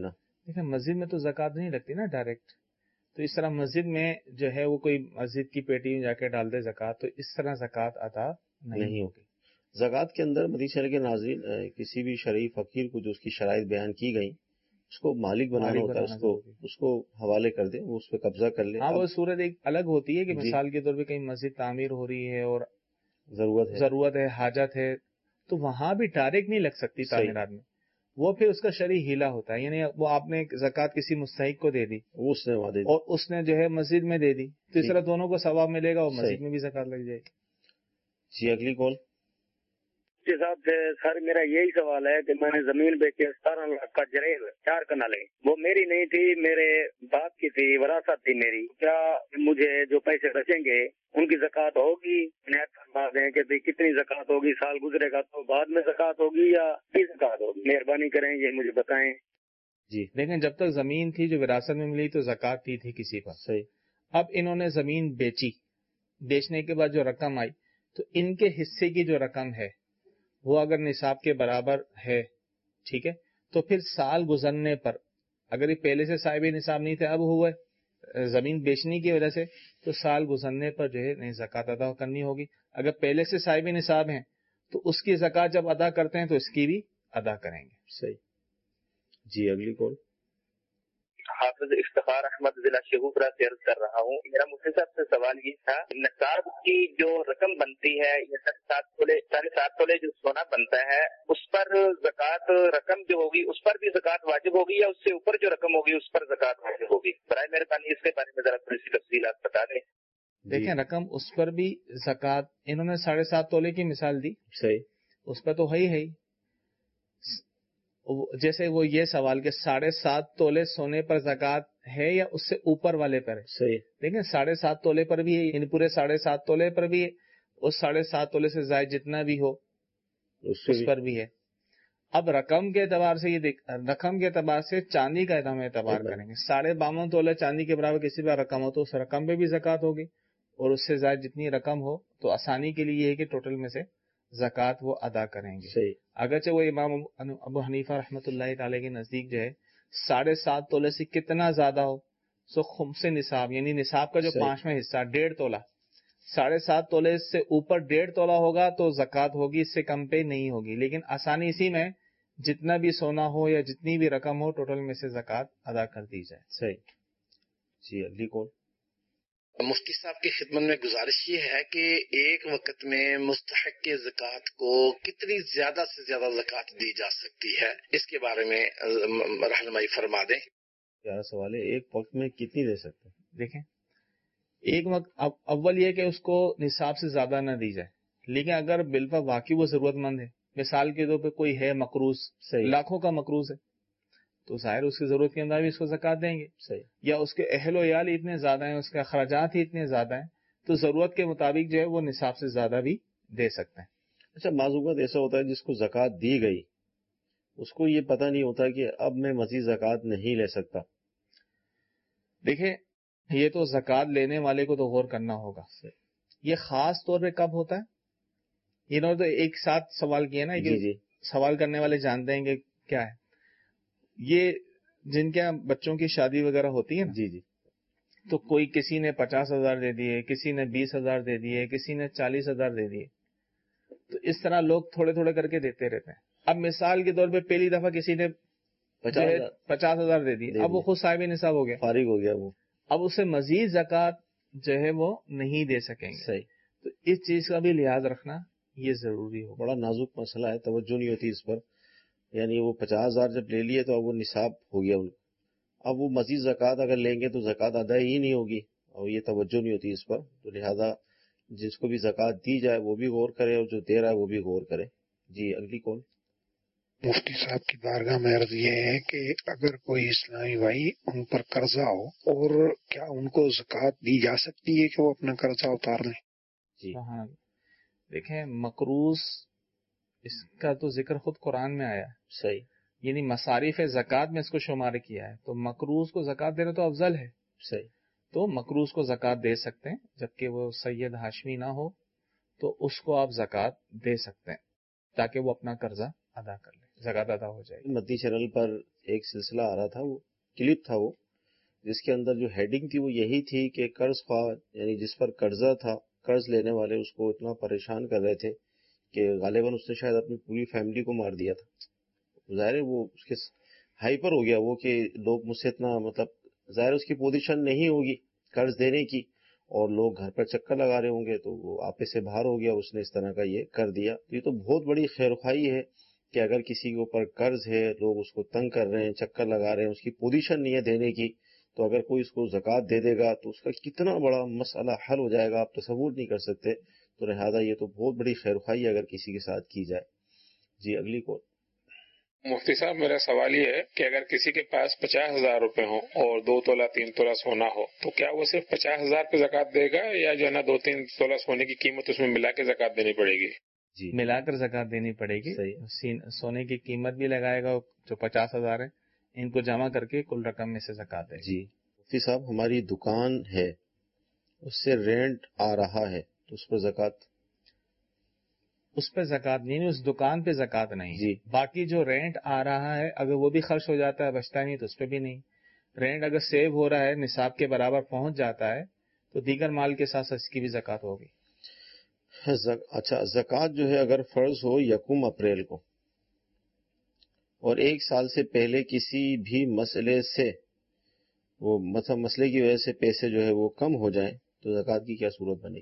دیکھیں مسجد میں تو زکوٰۃ نہیں لگتی نا ڈائریکٹ، تو اس طرح مسجد میں جو ہے وہ کوئی مسجد کی پیٹی میں جا کے ڈال دے زکوٰۃ، تو اس طرح زکوٰۃ ادا نہیں, نہیں ہوگی۔ زکوٰۃ کے اندر مدنی چینل کے ناظرین کسی بھی شرعی فقیر کو جو اس کی شرائط بیان کی گئی اس کو مالک بنانا ہوتا ہے، اس کو اس کو حوالے کر دے، وہ اس پہ قبضہ کر لے۔ ہاں وہ صورت ایک الگ ہوتی ہے کہ مثال کے طور پہ کہیں مسجد تعمیر ہو رہی ہے اور ضرورت ہے ضرورت ہے حاجت ہے، تو وہاں بھی ڈائریکٹ نہیں لگ سکتی تعمیرات میں، وہ پھر اس کا شرعی ہیلا ہوتا ہے، یعنی وہ آپ نے زکوٰۃ کسی مستحق کو دے دی اس نے اور اس نے جو ہے مسجد میں دے دی، تو اس طرح دونوں کو ثواب ملے گا اور مسجد میں بھی زکوٰۃ لگ جائے گی۔ جی اگلی کال۔ جی صاحب سے سر میرا یہی سوال ہے کہ میں نے زمین بیچی ستارہ لاکھ کا جریل چار کنالے، وہ میری نہیں تھی، میرے باپ کی تھی، وراثت تھی میری، کیا مجھے جو پیسے بچیں گے ان کی زکوٰۃ ہوگی؟ فرما دیں کہ کتنی زکوٰۃ ہوگی، سال گزرے گا تو بعد میں زکوٰۃ ہوگی یا کی زکوٰۃ ہوگی؟ مہربانی کریں یہ مجھے بتائیں۔ جی دیکھیں، جب تک زمین تھی جو وراثت میں ملی تو زکوٰۃ دی تھی کسی پر، صحیح۔ اب انہوں نے زمین بیچی، بیچنے کے بعد جو رقم آئی تو ان کے حصے کی جو رقم ہے وہ اگر نصاب کے برابر ہے، ٹھیک ہے، تو پھر سال گزرنے پر، اگر یہ پہلے سے صاحب نصاب نہیں تھے اب ہوئے زمین بیچنے کی وجہ سے، تو سال گزرنے پر جو ہے نہیں زکوٰۃ ادا کرنی ہوگی۔ اگر پہلے سے صاحب نصاب ہیں تو اس کی زکوٰۃ جب ادا کرتے ہیں تو اس کی بھی ادا کریں گے۔ صحیح۔ جی اگلی کال۔ حافظ افتخار احمد ضلع شیخوپورہ سے عرض کر رہا ہوں، میرا مفتی صاحب سے سوال یہ تھا، نصاب کی جو رقم بنتی ہے یہ ساڑھے سات تولے ساڑھے سات تولے جو سونا بنتا ہے اس پر زکوٰۃ رقم جو ہوگی اس پر بھی زکوٰۃ واجب ہوگی یا اس سے اوپر جو رقم ہوگی اس پر زکوٰۃ واجب ہوگی؟ برائے مہربانی اس کے بارے میں ذرا تھوڑی سی تفصیلات بتا دیں۔ دیکھیں رقم اس پر بھی زکوٰۃ، انہوں نے ساڑھے سات تولے کی مثال دی، صحیح، اس پر تو ہے ہی ہے، جیسے وہ یہ سوال کہ ساڑھے سات تولے سونے پر زکوٰۃ ہے یا اس سے اوپر والے پر ہے؟ صحیح۔ دیکھیں ساڑھے سات تولے پر بھی ہے، یعنی پورے ساڑھے سات تولے پر بھی ہے، اس ساڑھے سات تولے سے زائد جتنا بھی ہو اس, اس پر بھی ہے۔ اب رقم کے اعتبار سے یہ دیکھ رقم کے اعتبار سے چاندی کا ہم اعتبار کریں گے، ساڑھے باون تولے چاندی کے برابر کسی پر رقم ہو تو اس رقم پہ بھی زکوٰۃ ہوگی، اور اس سے زائد جتنی رقم ہو تو آسانی کے لیے یہ ہے کہ ٹوٹل میں سے زکوٰۃ وہ ادا کریں گے۔ صحیح۔ اگرچہ وہ امام ابو حنیفہ رحمۃ اللہ تعالی کے نزدیک جو ہے ساڑھے سات تولے سے کتنا زیادہ ہو سو خمس نصاب، یعنی نصاب کا جو پانچواں حصہ ڈیڑھ تولہ، ساڑھے سات تولے سے اوپر ڈیڑھ تولہ ہوگا تو زکوٰۃ ہوگی، اس سے کم پہ نہیں ہوگی، لیکن آسانی اسی میں جتنا بھی سونا ہو یا جتنی بھی رقم ہو ٹوٹل میں سے زکوٰۃ ادا کر دی جائے۔ صحیح۔ جی اگلی کون؟ مفتی صاحب کی خدمت میں گزارش یہ ہے کہ ایک وقت میں مستحق زکوٰۃ کو کتنی زیادہ سے زیادہ زکوٰۃ دی جا سکتی ہے، اس کے بارے میں رہنمائی فرما دیں۔ پیارا سوال ہے، ایک وقت میں کتنی دے سکتے ہیں؟ دیکھیں ایک وقت اول یہ کہ اس کو نصاب سے زیادہ نہ دی جائے، لیکن اگر بالفعل واقعی وہ ضرورت مند ہے، مثال کے طور پہ کوئی ہے مقروض، لاکھوں کا مقروض ہے، تو ظاہر اس کی ضرورت کے اندر بھی اس کو زکوٰۃ دیں گے۔ صحیح۔ یا اس کے اہل و عیال اتنے زیادہ ہیں، اس کے اخراجات ہی اتنے زیادہ ہیں، تو ضرورت کے مطابق جو ہے وہ نصاب سے زیادہ بھی دے سکتے ہیں۔ اچھا بعض اوقات ایسا ہوتا ہے جس کو زکوٰۃ دی گئی اس کو یہ پتہ نہیں ہوتا کہ اب میں مزید زکوٰۃ نہیں لے سکتا۔ دیکھیں یہ تو زکوٰۃ لینے والے کو تو غور کرنا ہوگا، یہ خاص طور پہ کب ہوتا ہے؟ انہوں نے تو ایک ساتھ سوال کیا نا، جی جی سوال کرنے والے جانتے ہیں کہ کیا ہے یہ، جن کے بچوں کی شادی وغیرہ ہوتی ہے نا، جی جی تو کوئی کسی نے پچاس ہزار دے دیے، کسی نے بیس ہزار دے دیے، کسی نے چالیس ہزار دے دیے، تو اس طرح لوگ تھوڑے تھوڑے کر کے دیتے رہتے ہیں۔ اب مثال کے طور پہ پہلی دفعہ کسی نے پچاس ہزار دے دیے، اب وہ خود صاحب نصاب ہو گیا، فارغ ہو گیا، وہ اب اسے مزید زکوٰۃ جو ہے وہ نہیں دے سکیں گے۔ صحیح۔ تو اس چیز کا بھی لحاظ رکھنا یہ ضروری ہو۔ بڑا نازک مسئلہ ہے، توجہ نہیں ہوتی اس پر، یعنی وہ پچاس ہزار جب لے لیے تو اب وہ نصاب ہو گیا، اب وہ مزید زکوٰۃ اگر لیں گے تو زکوٰۃ ادا ہی نہیں ہوگی، اور یہ توجہ نہیں ہوتی اس پر، تو لہذا جس کو بھی زکوٰۃ دی جائے وہ بھی غور کرے اور جو دے رہا ہے وہ بھی غور کرے۔ جی اگلی کون؟ مفتی صاحب کی بارگاہ میں عرض یہ ہے کہ اگر کوئی اسلامی بھائی ان پر قرضہ ہو اور کیا ان کو زکوٰۃ دی جا سکتی ہے کہ وہ اپنا قرضہ اتار لیں؟ جی ہاں، دیکھیں مقروض اس کا تو ذکر خود قرآن میں آیا ہے، صحیح، یعنی مصارف زکوٰۃ میں اس کو شمار کیا ہے، تو مقروض کو زکوٰۃ دینا تو افضل ہے، صحیح، تو مقروض کو زکوٰۃ دے سکتے ہیں، جبکہ وہ سید ہاشمی نہ ہو تو اس کو آپ زکوٰۃ دے سکتے ہیں تاکہ وہ اپنا قرضہ ادا کر لے، زکوٰۃ ادا ہو جائے گی۔ مدنی چینل پر ایک سلسلہ آ رہا تھا، وہ کلپ تھا وہ، جس کے اندر جو ہیڈنگ تھی وہ یہی تھی کہ قرض خواہ یعنی جس پر قرضہ تھا، قرض لینے والے اس کو اتنا پریشان کر رہے تھے کہ غالباً اس نے شاید اپنی پوری فیملی کو مار دیا تھا۔ ظاہر ہے وہ اس کے ہائپر ہو گیا وہ کہ لوگ مجھ سے اتنا، مطلب ظاہر اس کی پوزیشن نہیں ہوگی قرض دینے کی اور لوگ گھر پر چکر لگا رہے ہوں گے، تو وہ آپے سے باہر ہو گیا، اس نے اس طرح کا یہ کر دیا۔ یہ تو بہت بڑی خیرخواہی ہے کہ اگر کسی کے اوپر قرض ہے، لوگ اس کو تنگ کر رہے ہیں، چکر لگا رہے ہیں، اس کی پوزیشن نہیں ہے دینے کی، تو اگر کوئی اس کو زکوٰۃ دے دے گا تو اس کا کتنا بڑا مسئلہ حل ہو جائے گا، آپ تصور نہیں کر سکتے۔ تو لہٰذا یہ تو بہت بڑی خیرخواہی ہے اگر کسی کے ساتھ کی جائے۔ جی اگلی کال۔ مفتی صاحب میرا سوال یہ ہے کہ اگر کسی کے پاس پچاس ہزار روپے ہوں اور دو تولہ تین تولہ سونا ہو تو کیا وہ صرف پچاس ہزار پہ زکوٰۃ دے گا یا جو ہے نا دو تین تولہ سونے کی قیمت اس میں ملا کے زکوٰۃ دینی پڑے گی؟ جی ملا کر زکوٰۃ دینی پڑے گی۔ سونے کی قیمت بھی لگائے گا جو پچاس ہزار ہے، ان کو جمع کر کے کل رقم میں سے زکوٰۃ دے گا۔ جی مفتی صاحب ہماری دکان ہے، اس سے رینٹ آ رہا ہے تو اس پر زکوٰۃ؟ اس پہ زکوٰۃ نہیں، اس دکان پہ زکوٰۃ نہیں جی۔ باقی جو رینٹ آ رہا ہے اگر وہ بھی خرچ ہو جاتا ہے بچتا نہیں تو اس پہ بھی نہیں۔ رینٹ اگر سیو ہو رہا ہے، نصاب کے برابر پہنچ جاتا ہے تو دیگر مال کے ساتھ اس کی بھی زکوٰۃ ہوگی۔ اچھا زکوٰۃ جو ہے اگر فرض ہو یکم اپریل کو اور ایک سال سے پہلے کسی بھی مسئلے سے وہ مطلب مسئلے کی وجہ سے پیسے جو ہے وہ کم ہو جائیں تو زکوٰۃ کی کیا صورت بنے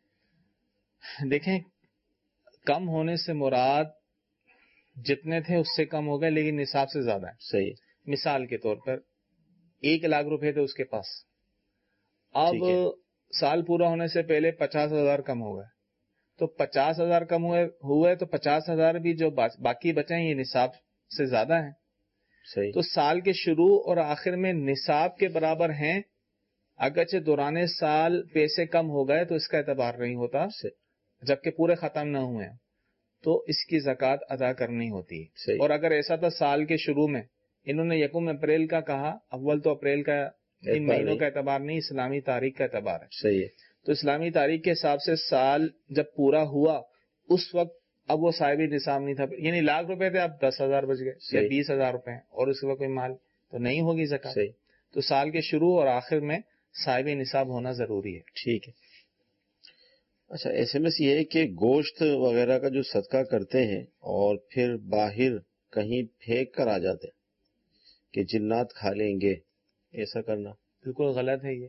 گی؟ دیکھیں کم ہونے سے مراد جتنے تھے اس سے کم ہو گئے لیکن نصاب سے زیادہ ہے۔ صحیح۔ مثال کے طور پر ایک لاکھ روپے تھے اس کے پاس، اب سال پورا ہونے سے پہلے پچاس ہزار کم ہو گئے، تو پچاس ہزار کم ہوئے ہوئے تو پچاس ہزار بھی جو باقی بچے ہیں یہ نصاب سے زیادہ ہیں۔ صحیح۔ تو سال کے شروع اور آخر میں نصاب کے برابر ہیں، اگرچہ دوران سال پیسے کم ہو گئے تو اس کا اعتبار نہیں ہوتا جبکہ پورے ختم نہ ہوئے ہیں، تو اس کی زکوٰۃ ادا کرنی ہوتی ہے۔ اور اگر ایسا تھا سال کے شروع میں انہوں نے یکم اپریل کا کہا، اول تو اپریل کا ان مہینوں کا اعتبار نہیں، اسلامی تاریخ کا اعتبار ہے۔ صحیح ہے۔ تو اسلامی تاریخ کے حساب سے سال جب پورا ہوا اس وقت اب وہ صاحب نصاب نہیں تھا، یعنی لاکھ روپے تھے اب دس ہزار بچ گئے یا بیس ہزار روپے ہیں اور اس وقت کوئی مال تو نہیں ہوگی زکوٰۃ۔ تو سال کے شروع اور آخر میں صاحب نصاب ہونا ضروری ہے۔ ٹھیک ہے۔ اچھا ایس ایم ایس یہ ہے کہ گوشت وغیرہ کا جو صدقہ کرتے ہیں اور پھر باہر کہیں پھینک کر آ جاتے ہیں کہ جنات کھا لیں گے، ایسا کرنا بالکل غلط ہے۔ یہ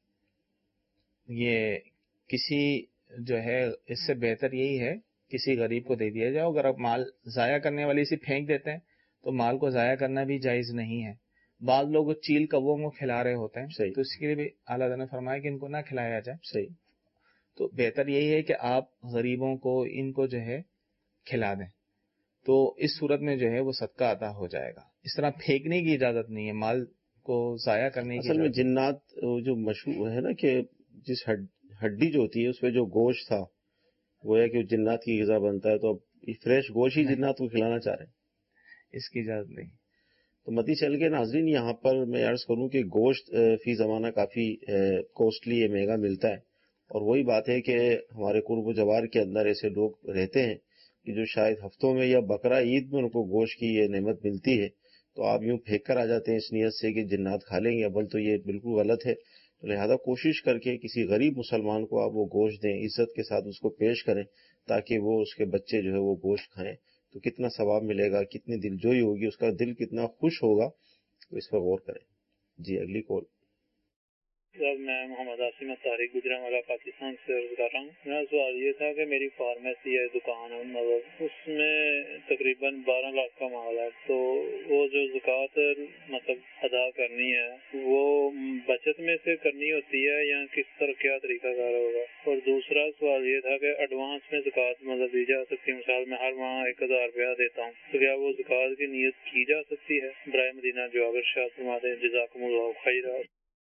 یہ کسی جو ہے اس سے بہتر یہی ہے کسی غریب کو دے دیا جائے۔ اگر آپ مال ضائع کرنے والی سے پھینک دیتے ہیں تو مال کو ضائع کرنا بھی جائز نہیں ہے۔ بعض لوگ چیل کووں کو کھلا رہے ہوتے ہیں تو اس کے لیے بھی اعلیٰ حضرت نے فرمایا کہ ان کو نہ کھلایا جائے۔ صحیح۔ تو بہتر یہی ہے کہ آپ غریبوں کو ان کو جو ہے کھلا دیں، تو اس صورت میں جو ہے وہ صدقہ عطا ہو جائے گا۔ اس طرح پھینکنے کی اجازت نہیں ہے، مال کو ضائع کرنے کی۔ اصل میں جنات جو مشہور ہے نا کہ جس ہڈی جو ہوتی ہے اس پہ جو گوشت تھا وہ ہے کہ جنات کی غذا بنتا ہے، تو اب فریش گوشت ہی جنات کو کھلانا چاہ رہے ہیں، اس کی اجازت نہیں۔ تو متی چل کے ناظرین یہاں پر میں عرض کروں کہ گوشت فی زمانہ کافی کوسٹلی ہے، مہنگا ملتا ہے، اور وہی بات ہے کہ ہمارے قرب و جوار کے اندر ایسے لوگ رہتے ہیں کہ جو شاید ہفتوں میں یا بقرہ عید میں ان کو گوشت کی یہ نعمت ملتی ہے، تو آپ یوں پھینک کر آ جاتے ہیں اس نیت سے کہ جنات کھا لیں گے، اول تو یہ بالکل غلط ہے۔ تو لہذا کوشش کر کے کسی غریب مسلمان کو آپ وہ گوشت دیں، عزت کے ساتھ اس کو پیش کریں تاکہ وہ اس کے بچے جو ہے وہ گوشت کھائیں، تو کتنا ثواب ملے گا، کتنی دل جوئی ہوگی، اس کا دل کتنا خوش ہوگا، تو اس پر غور کریں۔ جی اگلی کال۔ سر میں محمد عاصم طارق گجرا والا پاکستان سے عرض کر رہا ہوں۔ میرا سوال یہ تھا کہ میری فارمیسی ہے، دکان ہے، مطلب اس میں تقریباً بارہ لاکھ کا مال ہے، تو وہ جو زکوٰۃ مطلب ادا کرنی ہے وہ بچت میں سے کرنی ہوتی ہے یا کس طرح کیا طریقہ کار ہوگا؟ اور دوسرا سوال یہ تھا کہ ایڈوانس میں زکوٰۃ مطلب دی جا سکتی ہے؟ مثال میں ہر ماہ ایک ہزار روپیہ دیتا ہوں تو کیا وہ زکوٰۃ کی نیت کی جا سکتی ہے؟ برائے مدینہ جواب ارشاد فرما دیں، جزاکم اللہ خیرا۔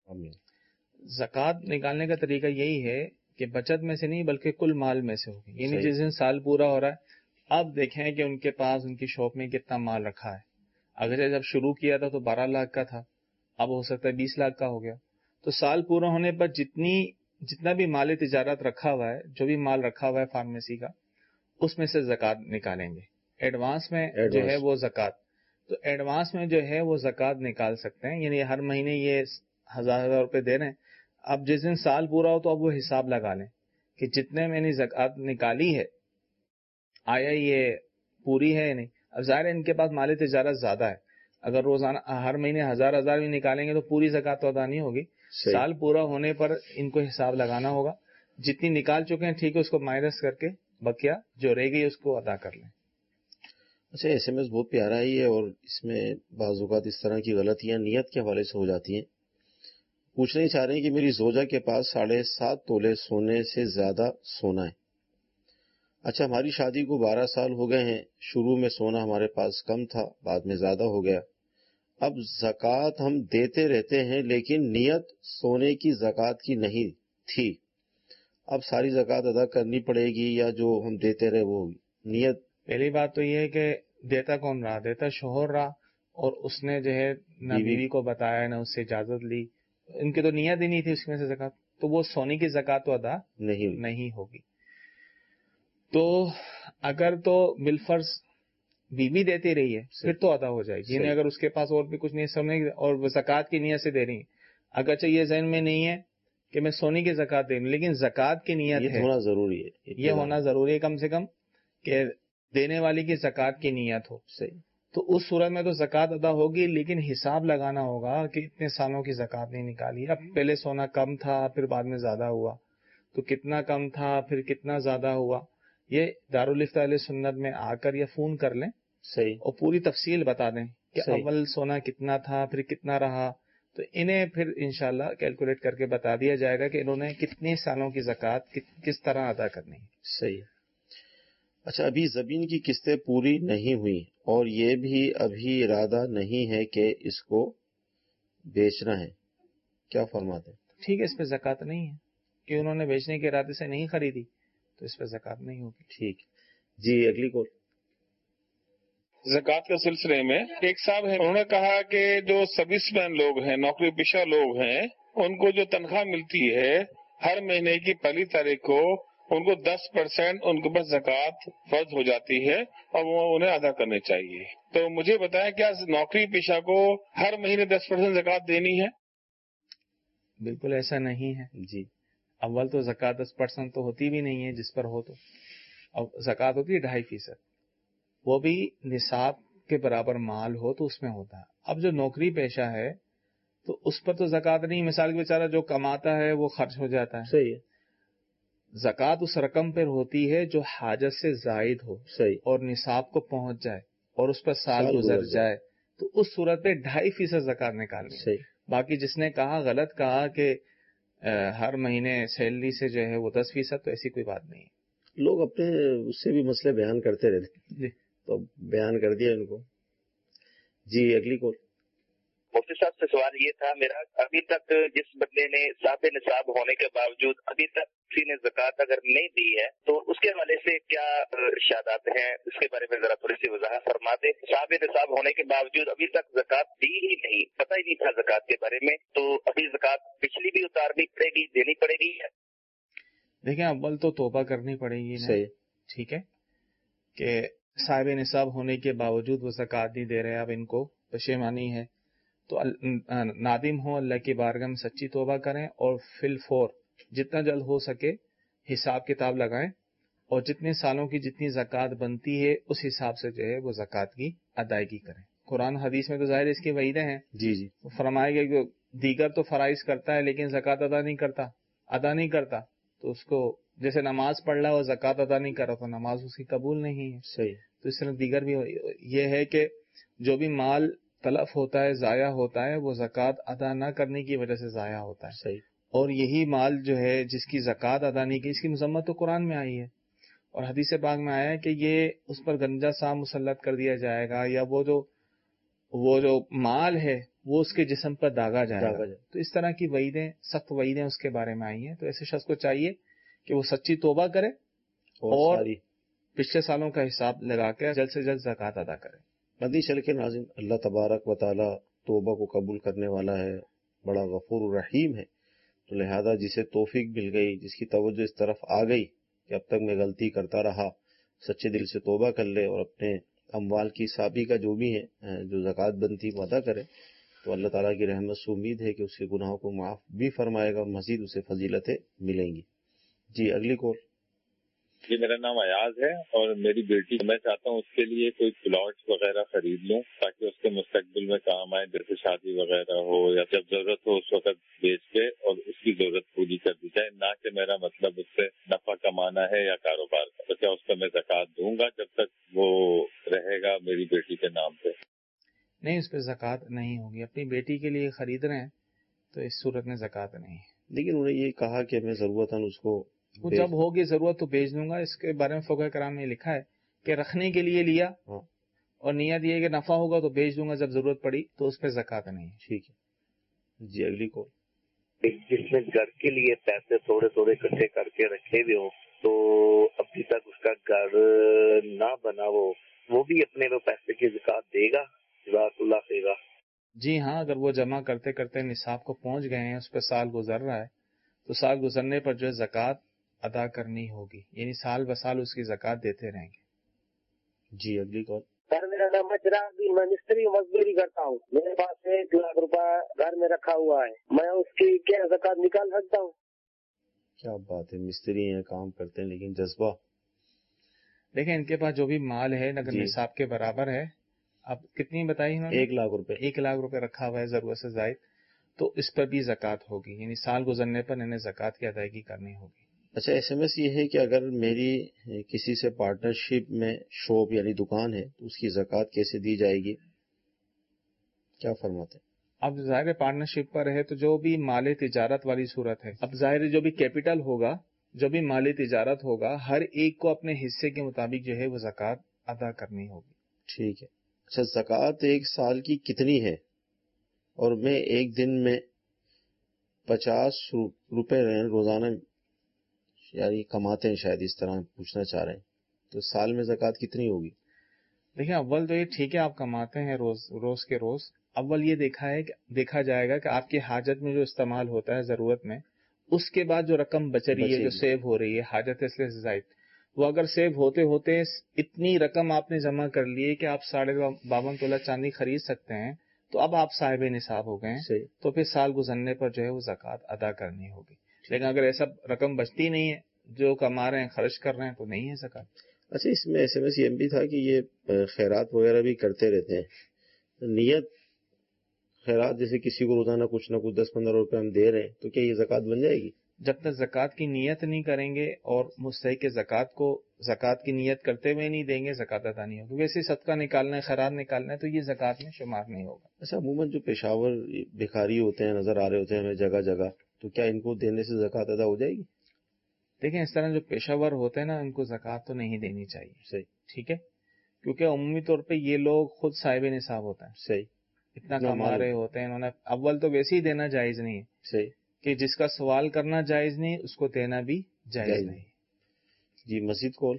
زکوٰۃ نکالنے کا طریقہ یہی ہے کہ بچت میں سے نہیں بلکہ کل مال میں سے ہوگی، یعنی جس دن سال پورا ہو رہا ہے اب دیکھیں کہ ان کے پاس ان کی شاپ میں کتنا مال رکھا ہے۔ اگر جب شروع کیا تھا تو بارہ لاکھ کا تھا، اب ہو سکتا ہے بیس لاکھ کا ہو گیا، تو سال پورا ہونے پر جتنی جتنا بھی مال تجارت رکھا ہوا ہے، جو بھی مال رکھا ہوا ہے فارمیسی کا، اس میں سے زکوٰۃ نکالیں گے۔ ایڈوانس میں جو ہے وہ زکوٰۃ تو ایڈوانس میں جو ہے وہ زکوٰۃ نکال سکتے ہیں، یعنی ہر مہینے یہ ہزار ہزار روپے دے رہے ہیں، اب جس دن سال پورا ہو تو اب وہ حساب لگا لیں کہ جتنے میں نے زکوٰۃ نکالی ہے آیا یہ پوری ہے یا نہیں. اب ظاہر ہے ان کے پاس مال تجارت زیادہ ہے، اگر روزانہ ہر مہینے ہزار ہزار بھی نکالیں گے تو پوری زکوٰۃ تو ادا نہیں ہوگی. سال پورا ہونے پر ان کو حساب لگانا ہوگا، جتنی نکال چکے ہیں ٹھیک ہے، اس کو مائنس کر کے بقیہ جو رہ گئی اس کو ادا کر لیں. اچھا، ایس ایم ایس بہت پیارا ہی ہے اور اس میں بعض اوقات اس طرح کی غلطیاں نیت کے حوالے سے ہو جاتی ہیں. پوچھنا ہی چاہ رہے ہیں کہ میری زوجہ کے پاس ساڑھے سات تولے سونے سے زیادہ سونا ہے. اچھا، ہماری شادی کو بارہ سال ہو گئے ہیں، شروع میں سونا ہمارے پاس کم تھا، بعد میں زیادہ ہو گیا. اب زکوٰۃ ہم دیتے رہتے ہیں لیکن نیت سونے کی زکوٰۃ کی نہیں تھی، اب ساری زکوٰۃ ادا کرنی پڑے گی یا جو ہم دیتے رہے وہ نیت؟ پہلی بات تو یہ ہے کہ دیتا کون رہا؟ دیتا شوہر رہا، اور اس نے جو ہے نہ بیوی کو بتایا نہ اس سے اجازت لی، ان کی تو نیت ہی نہیں تھی اس میں سے زکوٰۃ، تو وہ سونے کی زکوٰۃ تو ادا نہیں نہیں ہوگی. تو اگر تو بالفرض بیوی دیتی رہی ہے پھر تو ادا ہو جائے گی، یعنی اگر اس کے پاس اور بھی کچھ نہیں سونے اور وہ زکوٰۃ کی نیت سے دے رہی ہیں، اگرچہ یہ ذہن میں نہیں ہے کہ میں سونے کی زکوٰۃ دے رہی ہوں لیکن زکوٰۃ کی نیت ہے، ہونا ضروری ہے، یہ ہونا ضروری ہے کم سے کم کہ دینے والی کی زکوٰۃ کی نیت ہو. صحیح. تو اس صورت میں تو زکوٰۃ ادا ہوگی، لیکن حساب لگانا ہوگا کہ اتنے سالوں کی زکوٰۃ نہیں نکالی، اب پہلے سونا کم تھا پھر بعد میں زیادہ ہوا، تو کتنا کم تھا پھر کتنا زیادہ ہوا، یہ دارالفتہ اہل سنت میں آ کر یا فون کر لیں. صحیح. اور پوری تفصیل بتا دیں کہ صحیح. اول سونا کتنا تھا پھر کتنا رہا، تو انہیں پھر انشاءاللہ کیلکولیٹ کر کے بتا دیا جائے گا کہ انہوں نے کتنے سالوں کی زکوٰۃ کس طرح ادا کرنی ہے. صحیح. اچھا، ابھی زمین کی قسطیں پوری نہیں ہوئی اور یہ بھی ابھی ارادہ نہیں ہے کہ اس کو بیچنا ہے، کیا فرماتے ہیں؟ ٹھیک ہے، اس پہ زکوٰۃ نہیں ہے کہ انہوں نے بیچنے کے ارادے سے نہیں خریدی تو اس پہ زکوٰۃ نہیں ہوگی. ٹھیک جی. اگلی کال. زکوٰۃ کے سلسلے میں ایک صاحب ہیں، انہوں نے کہا کہ جو سروس مین لوگ ہیں، نوکری پیشہ لوگ ہیں، ان کو جو تنخواہ ملتی ہے ہر مہینے کی پہلی تاریخ کو ان کو دس پرسینٹ ان کے پاس زکوٰۃ فرض ہو جاتی ہے اور وہ انہیں ادا کرنے چاہیے. تو مجھے بتائیں کیا نوکری پیشہ کو ہر مہینے دس پرسینٹ زکوٰۃ دینی ہے؟ بالکل ایسا نہیں ہے جی. اول تو زکوٰۃ دس پرسینٹ تو ہوتی بھی نہیں ہے، جس پر ہو تو اب زکوٰۃ ہوتی ہے ڈھائی فیصد، وہ بھی نصاب کے برابر مال ہو تو اس میں ہوتا ہے. اب جو نوکری پیشہ ہے تو اس پر تو زکوٰۃ نہیں، مثال کے بیچارہ جو کماتا ہے وہ خرچ ہو جاتا ہے. صحیح ہے. زکوٰۃ اس رقم پر ہوتی ہے جو حاجت سے زائد ہو. صحیح. اور نصاب کو پہنچ جائے اور اس پر سال گزر جائے تو اس صورت پہ ڈھائی فیصد زکوٰۃ نکالنی. صحیح. باقی جس نے کہا غلط کہا کہ ہر مہینے سیلری سے جو ہے وہ دس فیصد، تو ایسی کوئی بات نہیں ہے. لوگ اپنے اس سے بھی مسئلے بیان کرتے رہتے جی، تو بیان کر دیا ان کو. جی. اگلی کال. مفتی صاحب سے سوال یہ تھا میرا، ابھی تک جس بندے نے صاحب نصاب ہونے کے باوجود ابھی تک کسی نے زکوٰۃ اگر نہیں دی ہے تو اس کے حوالے سے کیا ارشادات ہیں، اس کے بارے میں ذرا تھوڑی سی وضاحت فرما دیں. صاحب نصاب ہونے کے باوجود ابھی تک زکوٰۃ دی ہی نہیں، پتہ ہی نہیں تھا زکوٰۃ کے بارے میں، تو ابھی زکوٰۃ پچھلی بھی اتارنی پڑے گی، دینی پڑے گی؟ دیکھیں اول تو توبہ کرنی پڑے گی نا. صحیح. ٹھیک ہے کہ صاحب نصاب ہونے کے باوجود وہ زکوٰۃ نہیں دے رہے، اب ان کو پشیمانی ہے تو نادم ہو، اللہ کی بارگاہ میں سچی توبہ کریں اور فی الفور جتنا جلد ہو سکے حساب کتاب لگائیں اور جتنے سالوں کی جتنی زکوٰۃ بنتی ہے اس حساب سے جو ہے وہ زکوٰۃ کی ادائیگی کریں. قرآن حدیث میں تو ظاہر اس کی وعیدیں ہیں. جی جی. فرمائے گا کہ دیگر تو فرائض کرتا ہے لیکن زکوٰۃ ادا نہیں کرتا ادا نہیں کرتا تو اس کو جیسے نماز پڑھ رہا ہے اور زکوٰۃ ادا نہیں کر رہا تو نماز اس کی قبول نہیں ہے. صحیح. تو اس طرح دیگر بھی یہ ہے کہ جو بھی مال تلف ہوتا ہے، ضائع ہوتا ہے، وہ زکوٰۃ ادا نہ کرنے کی وجہ سے ضائع ہوتا ہے. صحیح. اور یہی مال جو ہے جس کی زکوٰۃ ادا نہیں کی، اس کی مذمت تو قرآن میں آئی ہے اور حدیث پاک میں آیا ہے کہ یہ اس پر گنجا سام مسلط کر دیا جائے گا، یا وہ جو وہ جو مال ہے وہ اس کے جسم پر داغا جائے گا. تو اس طرح کی وعیدیں، سخت وعیدیں اس کے بارے میں آئی ہیں. تو ایسے شخص کو چاہیے کہ وہ سچی توبہ کرے اور پچھلے سالوں کا حساب لگا کے جلد سے جلد زکوٰۃ ادا کرے. مدنی چل کے ناظرین، اللہ تبارک و تعالی توبہ کو قبول کرنے والا ہے، بڑا غفور الرحیم ہے. تو لہذا جسے توفیق مل گئی، جس کی توجہ اس طرف آ گئی کہ اب تک میں غلطی کرتا رہا، سچے دل سے توبہ کر لے اور اپنے اموال کی حسابی کا جو بھی ہے جو زکوٰۃ بنتی وہ ادا کرے تو اللہ تعالیٰ کی رحمت سے امید ہے کہ اس کے گناہوں کو معاف بھی فرمائے گا اور مزید اسے فضیلتیں ملیں گی. جی اگلی کال. جی میرا نام ایاز ہے اور میری بیٹی میں چاہتا ہوں اس کے لیے کوئی پلاٹس وغیرہ خرید لوں تاکہ اس کے مستقبل میں کام آئے، جیسے شادی وغیرہ ہو یا جب ضرورت ہو اس وقت بیچ کے اور اس کی ضرورت پوری کر دی جائے، نہ کہ میرا مطلب اس سے نفع کمانا ہے یا کاروبار کا. تو کیا اس پہ میں زکوٰۃ دوں گا جب تک وہ رہے گا میری بیٹی کے نام پہ؟ نہیں، اس پہ زکوٰۃ نہیں ہوگی. اپنی بیٹی کے لیے خرید رہے ہیں تو اس صورت میں زکوٰۃ نہیں ہے. لیکن انہوں نے یہ کہا کہ میں ضرورتاً اس کو وہ جب ہوگی ضرورت تو بیچ دوں گا. اس کے بارے میں فقہ کرام نے لکھا ہے کہ رکھنے کے لیے لیا اور نیت یہ کہ نفع ہوگا تو بیچ دوں گا جب ضرورت پڑی، تو اس پہ زکوٰۃ نہیں ہے. ٹھیک ہے. جی اگلی کو. جس نے گھر کے لیے پیسے تھوڑے تھوڑے اکٹھے کر کے رکھے ہوئے ہوں تو ابھی تک اس کا گھر نہ بنا ہو، وہ بھی اپنے وہ پیسے کی زکوٰۃ دے گا؟ جزاک اللہ خیر. جی ہاں، اگر وہ جمع کرتے کرتے نصاب کو پہنچ گئے ہیں، اس پہ سال گزر رہا ہے، تو سال گزرنے پر جو ہے زکوٰۃ ادا کرنی ہوگی، یعنی سال بسال اس کی زکوٰۃ دیتے رہیں گے. جی اگلی کال. سر میرا نام ہے چراغ الدین، میں مستری مزدوری کرتا ہوں. میرے پاس ایک لاکھ روپے گھر میں رکھا ہوا ہے، میں اس کی کیا زکوٰۃ نکال سکتا ہوں؟ کیا بات ہے، مستری ہیں، کام کرتے ہیں، لیکن جذبہ. دیکھیں ان کے پاس جو بھی مال ہے اگر نصاب کے برابر ہے، اب کتنی بتائی انہوں نے؟ ایک لاکھ روپے ایک لاکھ روپے رکھا ہوا ہے ضرورت سے زائد، تو اس پر بھی زکوٰۃ ہوگی، یعنی سال گزرنے پر انہیں زکوٰۃ کی ادائیگی کرنی ہوگی. اچھا، ایس ایم ایس یہ ہے کہ اگر میری کسی سے پارٹنرشپ میں شاپ یعنی دکان ہے تو اس کی زکوٰۃ کیسے دی جائے گی، کیا فرماتے ہیں؟ اب ظاہر پارٹنرشپ پر ہے تو جو بھی مال تجارت والی صورت ہے، اب ظاہر جو بھی کیپٹل ہوگا، جو بھی مال تجارت ہوگا، ہر ایک کو اپنے حصے کے مطابق جو ہے وہ زکوٰۃ ادا کرنی ہوگی. ٹھیک ہے. اچھا، زکوٰۃ ایک سال کی کتنی ہے؟ اور میں ایک دن میں پچاس روپے روزانہ یعنی کماتے ہیں، شاید اس طرح پوچھنا چاہ رہے ہیں، تو سال میں زکوٰۃ کتنی ہوگی؟ دیکھیں اول تو یہ ٹھیک ہے آپ کماتے ہیں روز روز کے روز، اول یہ دیکھا ہے کہ دیکھا جائے گا کہ آپ کی حاجت میں جو استعمال ہوتا ہے ضرورت میں، اس کے بعد جو رقم بچ رہی ہے، جو سیو ہو رہی ہے حاجت اس لیے زائد، وہ اگر سیو ہوتے ہوتے اتنی رقم آپ نے جمع کر لی کہ آپ ساڑھے باون تولہ چاندی خرید سکتے ہیں، تو اب آپ صاحب نصاب ہو گئے ہیں، تو پھر سال گزرنے پر جو ہے وہ زکوٰۃ ادا کرنی ہوگی. لیکن اگر ایسا رقم بچتی نہیں ہے، جو کما رہے ہیں خرچ کر رہے ہیں، تو نہیں ہے زکوٰۃ. اچھا، اس میں ایس ایم ایس یہ بھی تھا کہ یہ خیرات وغیرہ بھی کرتے رہتے ہیں، نیت خیرات جیسے کسی کو روزانہ کچھ نہ کچھ دس پندرہ روپے ہم دے رہے ہیں، تو کیا یہ زکوٰۃ بن جائے گی؟ جب تک زکوٰۃ کی نیت نہیں کریں گے اور مستحق زکوٰۃ کو زکوٰۃ کی نیت کرتے ہوئے نہیں دیں گے، زکوٰۃ ادا نہیں ہوگی. ویسے صدقہ نکالنا ہے، خیرات نکالنا ہے، تو یہ زکوٰۃ میں شمار نہیں ہوگا. اچھا، عموماً جو پیشاور بھکاری ہوتے ہیں نظر آ رہے ہوتے ہیں ہمیں جگہ جگہ، تو کیا ان کو دینے سے زکوٰۃ ادا ہو جائے گی؟ دیکھیں اس طرح جو پیشہ ور ہوتے ہیں نا، ان کو زکوٰۃ تو نہیں دینی چاہیے. صحیح. ٹھیک ہے، کیونکہ عمومی طور پہ یہ لوگ خود صاحب نصاب ہوتا ہے. صحیح. اتنا کما رہے ہوتے ہیں، انہوں نے اول تو ویسے ہی دینا جائز نہیں ہے. صحیح. کہ جس کا سوال کرنا جائز نہیں اس کو دینا بھی جائز نہیں. جی مزید کال.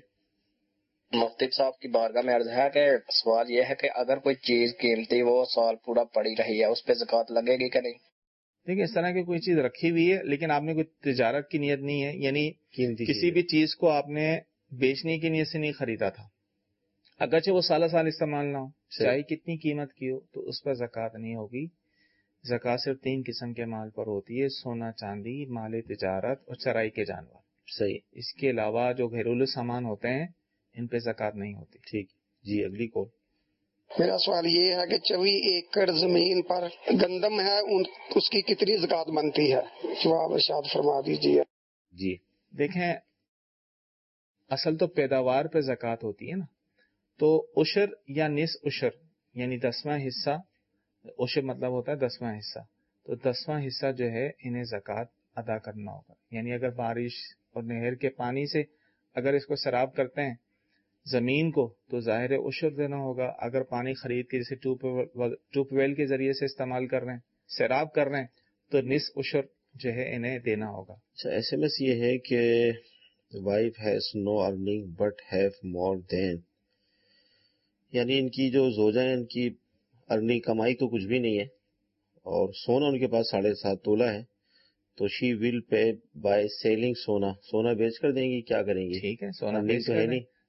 مفتی صاحب کی بارگاہ میں عرض ہے کہ سوال یہ ہے کہ اگر کوئی چیز قیمتی وہ سال پورا پڑی رہی ہے، اس پہ زکوٰۃ لگے گی کہ نہیں؟ دیکھیں اس طرح کی کوئی چیز رکھی ہوئی ہے لیکن آپ نے کوئی تجارت کی نیت نہیں ہے، یعنی کسی بھی چیز کو آپ نے بیچنے کی نیت سے نہیں خریدا تھا، اگرچہ وہ سالہ سال استعمال نہ ہو، چاہے کتنی قیمت کی ہو، تو اس پر زکوٰۃ نہیں ہوگی. زکوٰۃ صرف تین قسم کے مال پر ہوتی ہے: سونا چاندی، مال تجارت اور چرائی کے جانور. صحیح. اس کے علاوہ جو گھریلو سامان ہوتے ہیں ان پہ زکوٰۃ نہیں ہوتی. ٹھیک. جی اگلی کال. میرا سوال یہ ہے کہ چوبی ایکڑ زمین پر گندم ہے، اس کی کتنی زکوٰۃ بنتی ہے؟ جواب ارشاد فرما دیجیے. جی دیکھیں اصل تو پیداوار پہ زکوٰۃ ہوتی ہے نا، تو عشر یا نصف عشر یعنی دسواں حصہ، عشر مطلب ہوتا ہے دسواں حصہ، تو دسواں حصہ جو ہے انہیں زکوٰۃ ادا کرنا ہوگا. یعنی اگر بارش اور نہر کے پانی سے اگر اس کو سیراب کرتے ہیں زمین کو تو ظاہر عشر دینا ہوگا. اگر پانی خرید کے جیسے ٹیوب ویل کے ذریعے سے استعمال کر رہے ہیں، سیراب کر رہے ہیں، تو نصف عشر جو ہے انہیں دینا ہوگا. اچھا، ایس ایم ایس یہ ہے کہ wife has no earning but have more than, یعنی ان کی جو زوجہ ہیں ان کی ارننگ کمائی تو کچھ بھی نہیں ہے اور سونا ان کے پاس ساڑھے سات تولہ ہے، تو شی ول پے بائی سیلنگ سونا، سونا بیچ کر دیں گی، کیا کریں گی؟ ٹھیک ہے، سونا بیچ کر نہیں.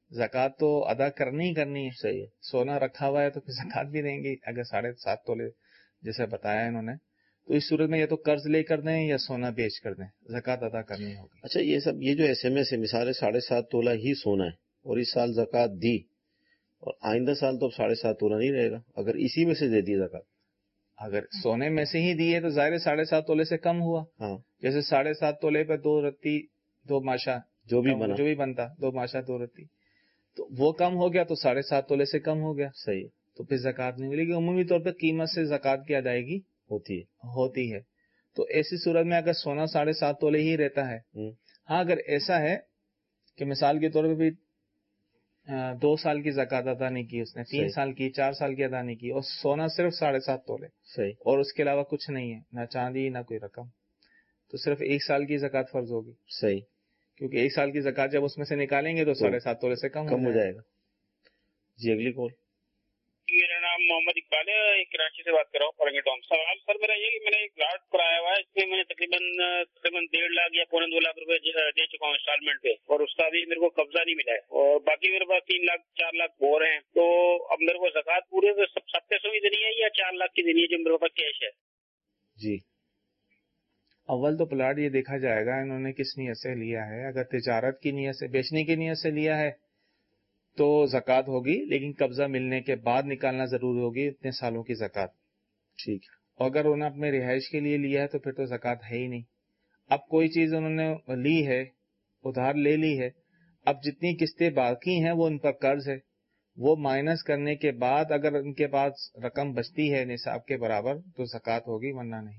زکات تو ادا کرنی ہی کرنی ہے. صحیح ہے. سونا رکھا ہوا ہے تو پھر زکات بھی دیں گے اگر ساڑھے سات تولے جیسے بتایا انہوں نے. تو اس صورت میں یا تو قرض لے کر دیں یا سونا بیچ کر دیں, زکات ادا کرنی ہوگی. اچھا یہ سب یہ جو ایس ایم ایس ہے مثال ہے ساڑھے سات تولہ ہی سونا ہے اور اس سال زکات دی اور آئندہ سال تو اب ساڑھے سات تولہ نہیں رہے گا, اگر اسی میں سے دے دی زکات, اگر سونے میں سے ہی دیے تو ظاہر ساڑھے سات تولے سے کم ہوا. ہاں جیسے ساڑھے سات تولے پہ دو رتی دو ماشا جو بھی بنا جو بھی بنتا دو ماشا دو رتی, تو وہ کم ہو گیا تو ساڑھے سات تولے سے کم ہو گیا. صحیح. تو پھر زکات نہیں ملے گی. عمومی طور پہ قیمت سے زکات کی ادائیگی ہوتی ہے ہوتی ہے. تو ایسی صورت میں اگر سونا ساڑھے سات تولے ہی رہتا ہے, ہاں اگر ایسا ہے کہ مثال کے طور پہ بھی دو سال کی زکات ادا نہیں کی اس نے, تین سال کی چار سال کی ادا نہیں کی, اور سونا صرف ساڑھے سات تولے صحیح, اور اس کے علاوہ کچھ نہیں ہے, نہ چاندی نہ کوئی رقم, تو صرف ایک سال کی زکات فرض ہوگی. صحیح, کیونکہ ایک سال کی زکات جب اس میں سے نکالیں گے تو ساڑھے سات تولے سے کم کم ہو جائے گا. جی اگلی کال. میرا نام محمد اقبال ہے, کراچی سے بات کر رہا ہوں, فرنگی ٹاؤن. سوال سر میرا یہ کہ میں نے ایک پلاٹ کرایا ہوا ہے, اس میں میں نے تقریباً تقریباً ڈیڑھ لاکھ یا پونے دو لاکھ روپے دے چکا ہوں انسٹالمنٹ پہ, اور اس کا ابھی میرے کو قبضہ نہیں ملا ہے, اور باقی میرے پاس تین لاکھ چار لاکھ بور ہیں. تو اب میرے کو زکات پورے سب پیسوں کی دینی ہے یا چار لاکھ کی دینی ہے جو میرے پاس کیش ہے؟ جی اول تو پلاٹ یہ دیکھا جائے گا انہوں نے کس نیت سے لیا ہے. اگر تجارت کی نیت سے, بیچنے کی نیت سے لیا ہے تو زکات ہوگی, لیکن قبضہ ملنے کے بعد نکالنا ضروری ہوگی اتنے سالوں کی زکات. ٹھیک ہے. اور اگر انہوں نے اپنے رہائش کے لیے لیا ہے تو پھر تو زکات ہے ہی نہیں. اب کوئی چیز انہوں نے لی ہے, ادھار لے لی ہے, اب جتنی قسطیں باقی ہیں وہ ان پر قرض ہے, وہ مائنس کرنے کے بعد اگر ان کے پاس رقم بچتی ہے نصاب کے برابر تو زکات ہوگی, ورنہ نہیں.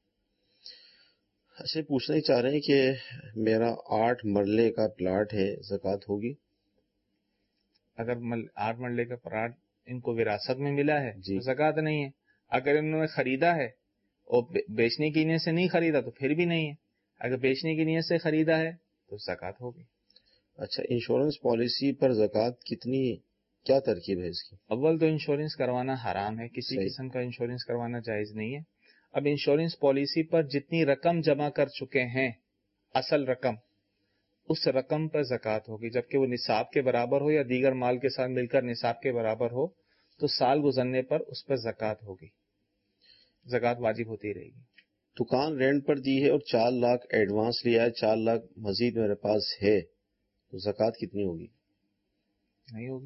اچھا پوچھنا ہی چاہ رہے ہیں کہ میرا آٹھ مرلے کا پلاٹ ہے, زکات ہوگی؟ اگر مل آٹھ مرلے کا پلاٹ ان کو وراثت میں ملا ہے جی. تو زکات نہیں ہے. اگر انہوں نے خریدا ہے اور بیچنے کی نیت سے نہیں خریدا تو پھر بھی نہیں ہے. اگر بیچنے کی نیت سے خریدا ہے تو زکات ہوگی. اچھا انشورنس پالیسی پر زکات کتنی, کیا ترکیب ہے اس کی؟ اول تو انشورنس کروانا حرام ہے, کسی صحیح. قسم کا انشورنس کروانا جائز نہیں ہے. اب انشورنس پالیسی پر جتنی رقم جمع کر چکے ہیں, اصل رقم, اس رقم پر زکات ہوگی, جبکہ وہ نصاب کے برابر ہو یا دیگر مال کے ساتھ مل کر نصاب کے برابر ہو تو سال گزرنے پر اس پر زکات ہوگی, زکات واجب ہوتی رہے گی. دکان رینٹ پر دی ہے اور چار لاکھ ایڈوانس لیا ہے, چار لاکھ مزید میرے پاس ہے, تو زکات کتنی ہوگی؟ نہیں ہوگی.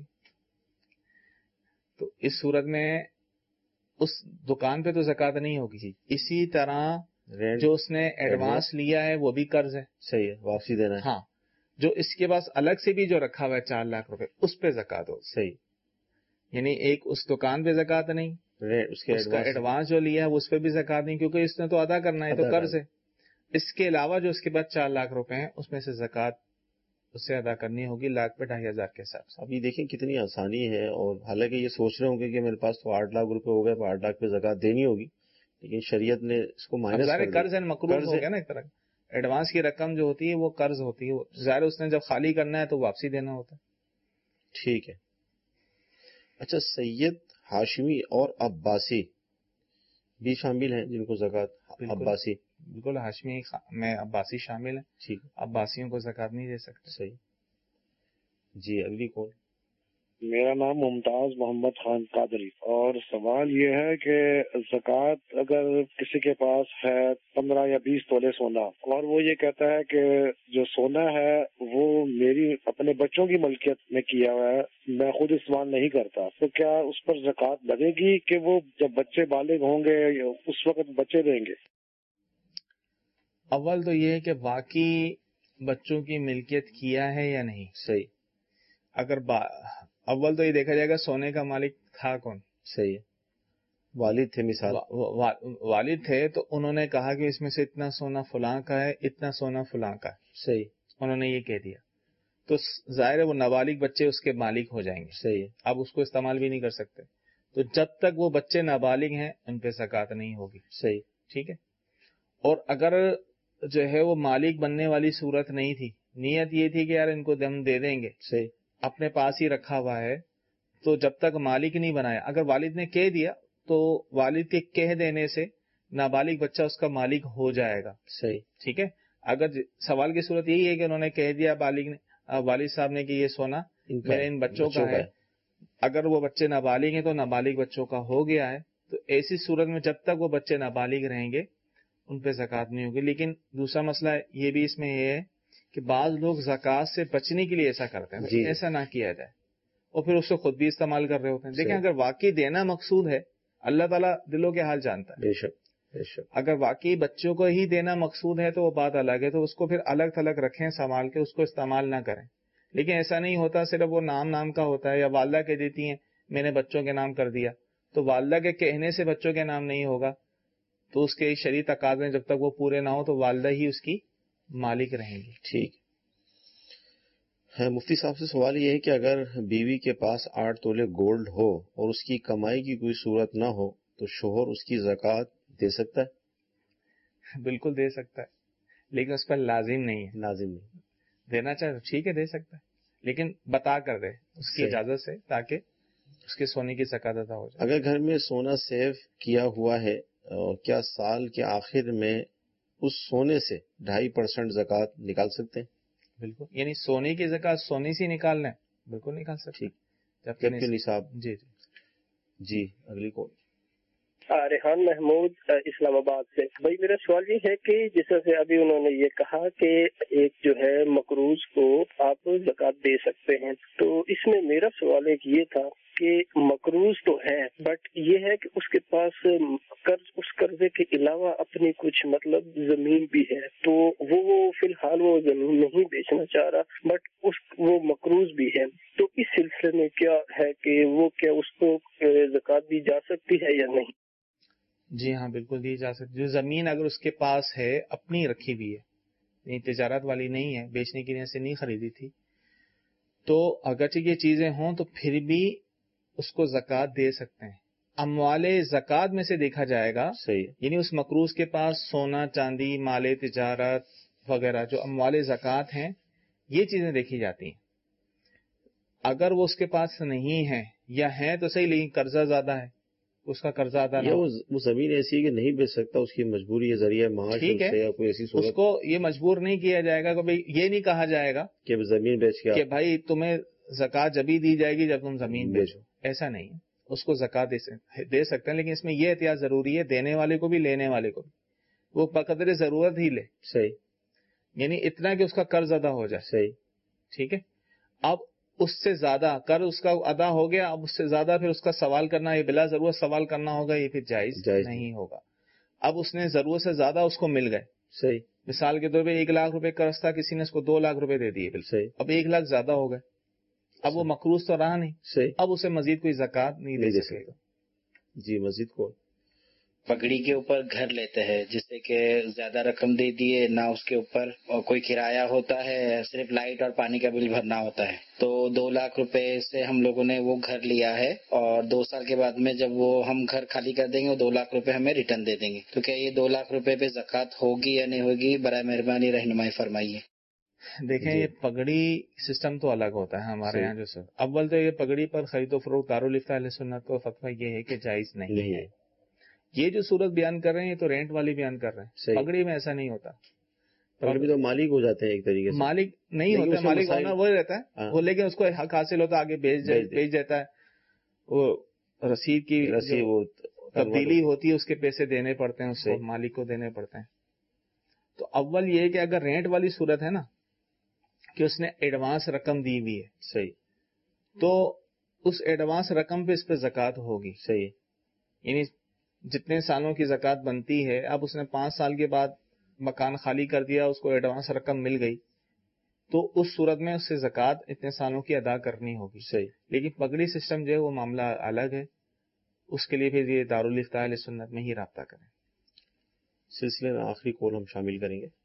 تو اس صورت میں اس دکان پہ تو زکات نہیں ہوگی. اسی طرح جو اس نے ایڈوانس لیا ہے وہ بھی قرض ہے. صحیح ہے, واپسی دینا ہے. ہاں, جو اس کے پاس الگ سے بھی جو رکھا ہوا ہے چار لاکھ روپے, اس پہ زکات ہو. صحیح. یعنی ایک اس دکان پہ زکات نہیں, اس کے اس کا ایڈوانس جو لیا ہے اس پہ بھی زکات نہیں, کیونکہ اس نے تو ادا کرنا ہے, تو قرض ہے. اس کے علاوہ جو اس کے پاس چار لاکھ روپے ہیں اس میں سے زکات اس سے ادا کرنی ہوگی لاکھ پہ ڈھائی ہزار کے حساب سے. ابھی دیکھیں کتنی آسانی ہے, اور حالانکہ یہ سوچ رہے ہوں گے کہ میرے پاس تو آٹھ لاکھ روپے ہو گئے تو آٹھ لاکھ پہ زکات دینی ہوگی, لیکن شریعت نے اس کو مائنس کر دیا. قرض ہے, مقروض ہو گیا نا ایک طرح. ایڈوانس کی رقم جو ہوتی ہے وہ قرض ہوتی ہے, ظاہر اس نے جب خالی کرنا ہے تو واپسی دینا ہوتا ہے. ٹھیک ہے. اچھا سید ہاشمی اور عباسی بھی شامل ہیں جن کو زکات؟ عباسی بالکل, ہاشمی میں عباسی شامل ہیں. ٹھیک, عباسیوں کو زکات نہیں دے سکتے. صحیح. جی اگلی کال. میرا نام ممتاز محمد خان قادری, اور سوال یہ ہے کہ زکوٰۃ اگر کسی کے پاس ہے پندرہ یا بیس تولے سونا, اور وہ یہ کہتا ہے کہ جو سونا ہے وہ میری اپنے بچوں کی ملکیت میں کیا ہوا ہے, میں خود استعمال نہیں کرتا, تو کیا اس پر زکوٰۃ لگے گی کہ وہ جب بچے بالغ ہوں گے اس وقت بچے دیں گے؟ اول تو یہ ہے کہ واقعی بچوں کی ملکیت کیا ہے یا نہیں. صحیح. اگر با... اول تو یہ دیکھا جائے گا سونے کا مالک تھا کون. صحیح ہے, والد تھے مثال. وا... والد تھے تو انہوں نے کہا کہ اس میں سے اتنا سونا فلاں کا ہے, اتنا سونا فلاں کا ہے. صحیح. انہوں نے یہ کہہ دیا تو ظاہر ہے وہ نابالغ بچے اس کے مالک ہو جائیں گے. صحیح ہے. اب اس کو استعمال بھی نہیں کر سکتے, تو جب تک وہ بچے نابالغ ہیں ان پہ زکوٰۃ نہیں ہوگی. صحیح. ٹھیک ہے. اور اگر جو ہے وہ مالک بننے والی صورت نہیں تھی, نیت یہ تھی کہ یار ان کو ہم دے دیں گے, صحیح, اپنے پاس ہی رکھا ہوا ہے, تو جب تک مالک نہیں بنایا, اگر والد نے کہہ دیا تو والد کے کہہ دینے سے نابالغ بچہ اس کا مالک ہو جائے گا. صحیح. ٹھیک ہے. اگر سوال کی صورت یہی ہے کہ انہوں نے کہہ دیا بالغ نے, والد صاحب نے کہ یہ سونا میرے ان بچوں کا ہے. اگر وہ بچے نابالغ ہیں تو نابالغ بچوں کا ہو گیا ہے، تو ایسی صورت میں جب تک وہ بچے نابالغ رہیں گے ان پہ زکوٰۃ نہیں ہوگی. لیکن دوسرا مسئلہ یہ بھی اس میں یہ ہے کہ بعض لوگ زکوٰۃ سے بچنے کے لیے ایسا کرتے ہیں. جی. ایسا نہ کیا جائے اور پھر اس کو خود بھی استعمال کر رہے ہوتے ہیں. دیکھیں اگر واقعی دینا مقصود ہے، اللہ تعالیٰ دلوں کے حال جانتا ہے. بے شک بے شک. اگر واقعی بچوں کو ہی دینا مقصود ہے تو وہ بات الگ ہے، تو اس کو پھر الگ تھلگ رکھیں سنبھال کے، اس کو استعمال نہ کریں. لیکن ایسا نہیں ہوتا صرف وہ نام نام کا ہوتا ہے، یا والدہ کہہ دیتی ہیں میں نے بچوں کے نام کر دیا، تو والدہ کے کہنے سے بچوں کے نام نہیں ہوگا، تو اس کے شرعی تقاضے جب تک وہ پورے نہ ہو تو والدہ ہی اس کی مالک رہیں گی. ٹھیک ہے. مفتی صاحب سے سوال یہ ہے کہ اگر بیوی کے پاس آٹھ تولے گولڈ ہو اور اس کی کمائی کی کوئی صورت نہ ہو تو شوہر اس کی زکوٰۃ دے سکتا ہے؟ بالکل دے سکتا ہے، لیکن اس پر لازم نہیں ہے. لازم نہیں دینا چاہے ٹھیک ہے دے سکتا ہے، لیکن بتا کر دے اس کی اجازت سے، تاکہ اس کے سونے کی زکوٰۃ ادا ہو جائے. اگر گھر میں سونا سیو کیا ہوا ہے، کیا سال کے آخر میں اس سونے سے ڈھائی پرسنٹ زکوٰۃ نکال سکتے ہیں؟ بالکل، یعنی سونے کی زکوٰۃ سونے سے نکالنا ہے، بالکل نکال سکتے. جبکہ نصاب. جی جی جی. اگلی کال. ریحان محمود اسلام آباد سے. بھائی میرا سوال یہ ہے کہ جیسے سے ابھی انہوں نے یہ کہا کہ ایک جو ہے مقروض کو آپ زکوٰۃ دے سکتے ہیں، تو اس میں میرا سوال ایک یہ تھا کہ مقروض تو ہے، بٹ یہ ہے کہ اس کے پاس قرض اس قرضے کے علاوہ اپنی کچھ مطلب زمین بھی ہے، تو وہ وہ فی الحال وہ زمین نہیں بیچنا چاہ رہا، بٹ اس وہ مقروض بھی ہے. تو اس سلسلے میں کیا ہے کہ وہ کیا اس کو زکوٰۃ دی جا سکتی ہے یا نہیں؟ جی ہاں بالکل دی جا سکتی. جو زمین اگر اس کے پاس ہے اپنی رکھی ہوئی ہے، نہیں تجارت والی نہیں ہے، بیچنے کی نیت سے نہیں خریدی تھی، تو اگرچہ یہ چیزیں ہوں تو پھر بھی اس کو زکوٰۃ دے سکتے ہیں. اموال زکوٰۃ میں سے دیکھا جائے گا. صحیح. یعنی اس مقروض کے پاس سونا چاندی مال تجارت وغیرہ جو اموال زکوٰۃ ہیں یہ چیزیں دیکھی جاتی ہیں. اگر وہ اس کے پاس نہیں ہے یا ہے تو صحیح، لیکن قرضہ زیادہ ہے، اس کا قرضہ ادا نہ ہو. وہ زمین ایسی ہے کہ نہیں بیچ سکتا، اس کی مجبوری ہے، ذریعہ معاش ہے یا کوئی ایسی صورت. اس کو یہ مجبور نہیں کیا جائے گا کہ بھائی، یہ نہیں کہا جائے گا کہ زمین بیچ کے کہ بھائی تمہیں زکوٰۃ جبھی دی جائے گی جب تم زمین بیچو. ایسا نہیں ہے، اس کو زکوٰۃ دے سکتے ہیں، لیکن اس میں یہ احتیاط ضروری ہے دینے والے کو بھی لینے والے کو بھی، وہ بقدر ضرورت ہی لے. صحیح. یعنی اتنا کہ اس کا قرض ادا ہو جائے. صحیح. ٹھیک ہے. اب اس سے زیادہ قرض اس کا ادا ہو گیا، اب اس سے زیادہ پھر اس کا سوال کرنا، یہ بلا ضرورت سوال کرنا ہوگا، یہ پھر جائز, جائز نہیں ہوگا. اب اس نے ضرورت سے زیادہ اس کو مل گئے. صحیح. مثال کے طور پہ ایک لاکھ روپے قرض تھا، کسی نے اس کو دو لاکھ روپے دے دیے. صحیح. اب ایک لاکھ زیادہ ہو گئے، اب وہ مقروض تو رہا نہیں. صحیح. اب اسے مزید کوئی زکوٰۃ نہیں دے سکے گا. جی مزید کو پگڑی کے اوپر گھر لیتے ہیں، جس سے کہ زیادہ رقم دے دیے، نہ اس کے اوپر کوئی کرایہ ہوتا ہے، صرف لائٹ اور پانی کا بل بھرنا ہوتا ہے. تو دو لاکھ روپے سے ہم لوگوں نے وہ گھر لیا ہے، اور دو سال کے بعد میں جب وہ ہم گھر خالی کر دیں گے وہ دو لاکھ روپے ہمیں ریٹرن دے دیں گے. تو کیا یہ دو لاکھ روپے پہ زکوٰۃ ہوگی یا نہیں ہوگی؟ برائے مہربانی رہنمائی فرمائیے. دیکھیں یہ پگڑی سسٹم تو الگ ہوتا ہے ہمارے یہاں. جو سر اول تو یہ پگڑی پر خرید و فروخت دارالفتہ اہل سنت کو فتویٰ یہ ہے کہ جائز نہیں ہے. یہ جو صورت بیان کر رہے ہیں یہ تو رینٹ والی بیان کر رہے ہیں. پگڑی میں ایسا نہیں ہوتا. پگڑی میں تو مالک ہو جاتے ہیں ایک طریقے سے. مالک نہیں ہوتا، مالک ہونا وہی رہتا ہے وہ، لیکن اس کو حق حاصل ہوتا ہے، آگے بیچ دیتا ہے. وہ رسید کی تبدیلی ہوتی ہے، اس کے پیسے دینے پڑتے ہیں، اس کو مالک کو دینے پڑتے ہیں. تو اول یہ کہ اگر رینٹ والی صورت ہے نا کہ اس نے ایڈوانس رقم دی ہوئی ہے، صحیح، تو اس ایڈوانس رقم پہ اس پہ زکوٰۃ ہوگی. صحیح. یعنی جتنے سالوں کی زکوٰۃ بنتی ہے، اب اس نے پانچ سال کے بعد مکان خالی کر دیا، اس کو ایڈوانس رقم مل گئی، تو اس صورت میں اس سے زکوٰۃ اتنے سالوں کی ادا کرنی ہوگی. صحیح. لیکن پگڑی سسٹم جو ہے وہ معاملہ الگ ہے، اس کے لیے پھر یہ دارالفتہ اہل سنت میں ہی رابطہ کریں. سلسلے میں آخری کال ہم شامل کریں گے.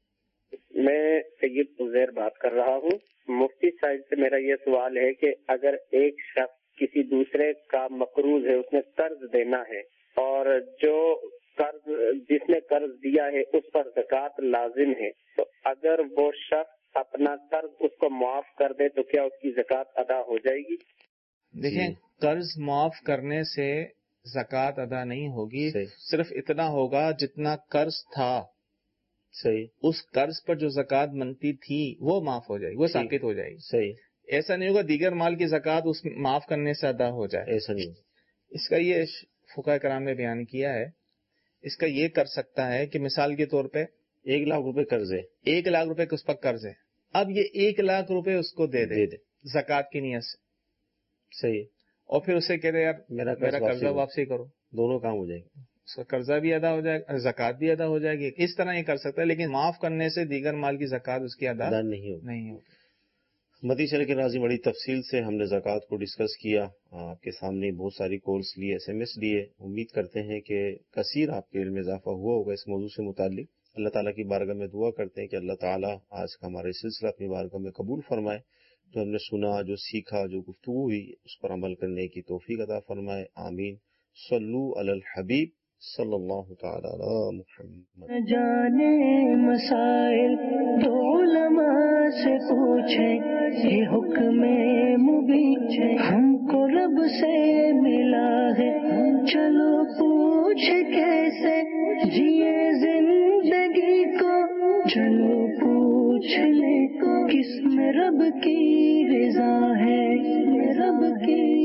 میں سید عزیر بات کر رہا ہوں. مفتی صاحب سے میرا یہ سوال ہے کہ اگر ایک شخص کسی دوسرے کا مقروض ہے، اس نے قرض دینا ہے، اور جو قرض جس نے قرض دیا ہے اس پر زکوٰۃ لازم ہے، تو اگر وہ شخص اپنا قرض اس کو معاف کر دے تو کیا اس کی زکوٰۃ ادا ہو جائے گی؟ دیکھیں قرض معاف کرنے سے زکوٰۃ ادا نہیں ہوگی. صرف اتنا ہوگا جتنا قرض تھا، صحیح، اس قرض پر جو زکوٰۃ بنتی تھی وہ معاف ہو جائے گی، وہ ساقط ہو جائے گی. صحیح. ایسا نہیں ہوگا دیگر مال کی زکوٰۃ اس معاف کرنے سے ادا ہو جائے، ایسا نہیں ہوگا. اس کا یہ فقہاء کرام نے بیان کیا ہے، اس کا یہ کر سکتا ہے کہ مثال کے طور پہ ایک لاکھ روپے قرض ہے، ایک لاکھ روپے اس پر قرض ہے، اب یہ ایک لاکھ روپے اس کو دے دے, دے, دے. زکوٰۃ کی نیت سے، صحیح، اور پھر اسے کہہ دے یار میرا قرضہ واپسی کرو، دونوں کام ہو جائیں گے، اس کا قرضہ بھی ادا ہو جائے گا، زکوٰۃ بھی ادا ہو جائے گی. اس طرح یہ کر سکتا ہے، لیکن معاف کرنے سے دیگر مال کی زکوٰۃ اس کی ادا, ادا نہیں ہوگی. نہیں ہوگی. مدی چل کے ناظرین بڑی تفصیل سے ہم نے زکوٰۃ کو ڈسکس کیا، آپ کے سامنے بہت ساری کالس لیے، ایس ایم ایس لیے. امید کرتے ہیں کہ کثیر آپ کے علم میں اضافہ ہوا ہوگا اس موضوع سے متعلق. اللہ تعالیٰ کی بارگاہ میں دعا کرتے ہیں کہ اللہ تعالیٰ آج کا ہمارے سلسلہ اپنی بارگاہ میں قبول فرمائے، جو ہم نے سنا، جو سیکھا، جو گفتگو ہوئی، اس پر عمل کرنے کی توفیق عطا فرمائے. آمین. صلو علی الحبیب صلی اللہ تعالی علی محمد. جانے مسائل تو علماء سے پوچھے، یہ حکم مبین ہم کو رب سے ملا ہے، چلو پوچھ کیسے جیے زندگی کو، چلو پوچھ لے کس میں رب کی رضا ہے، رب کی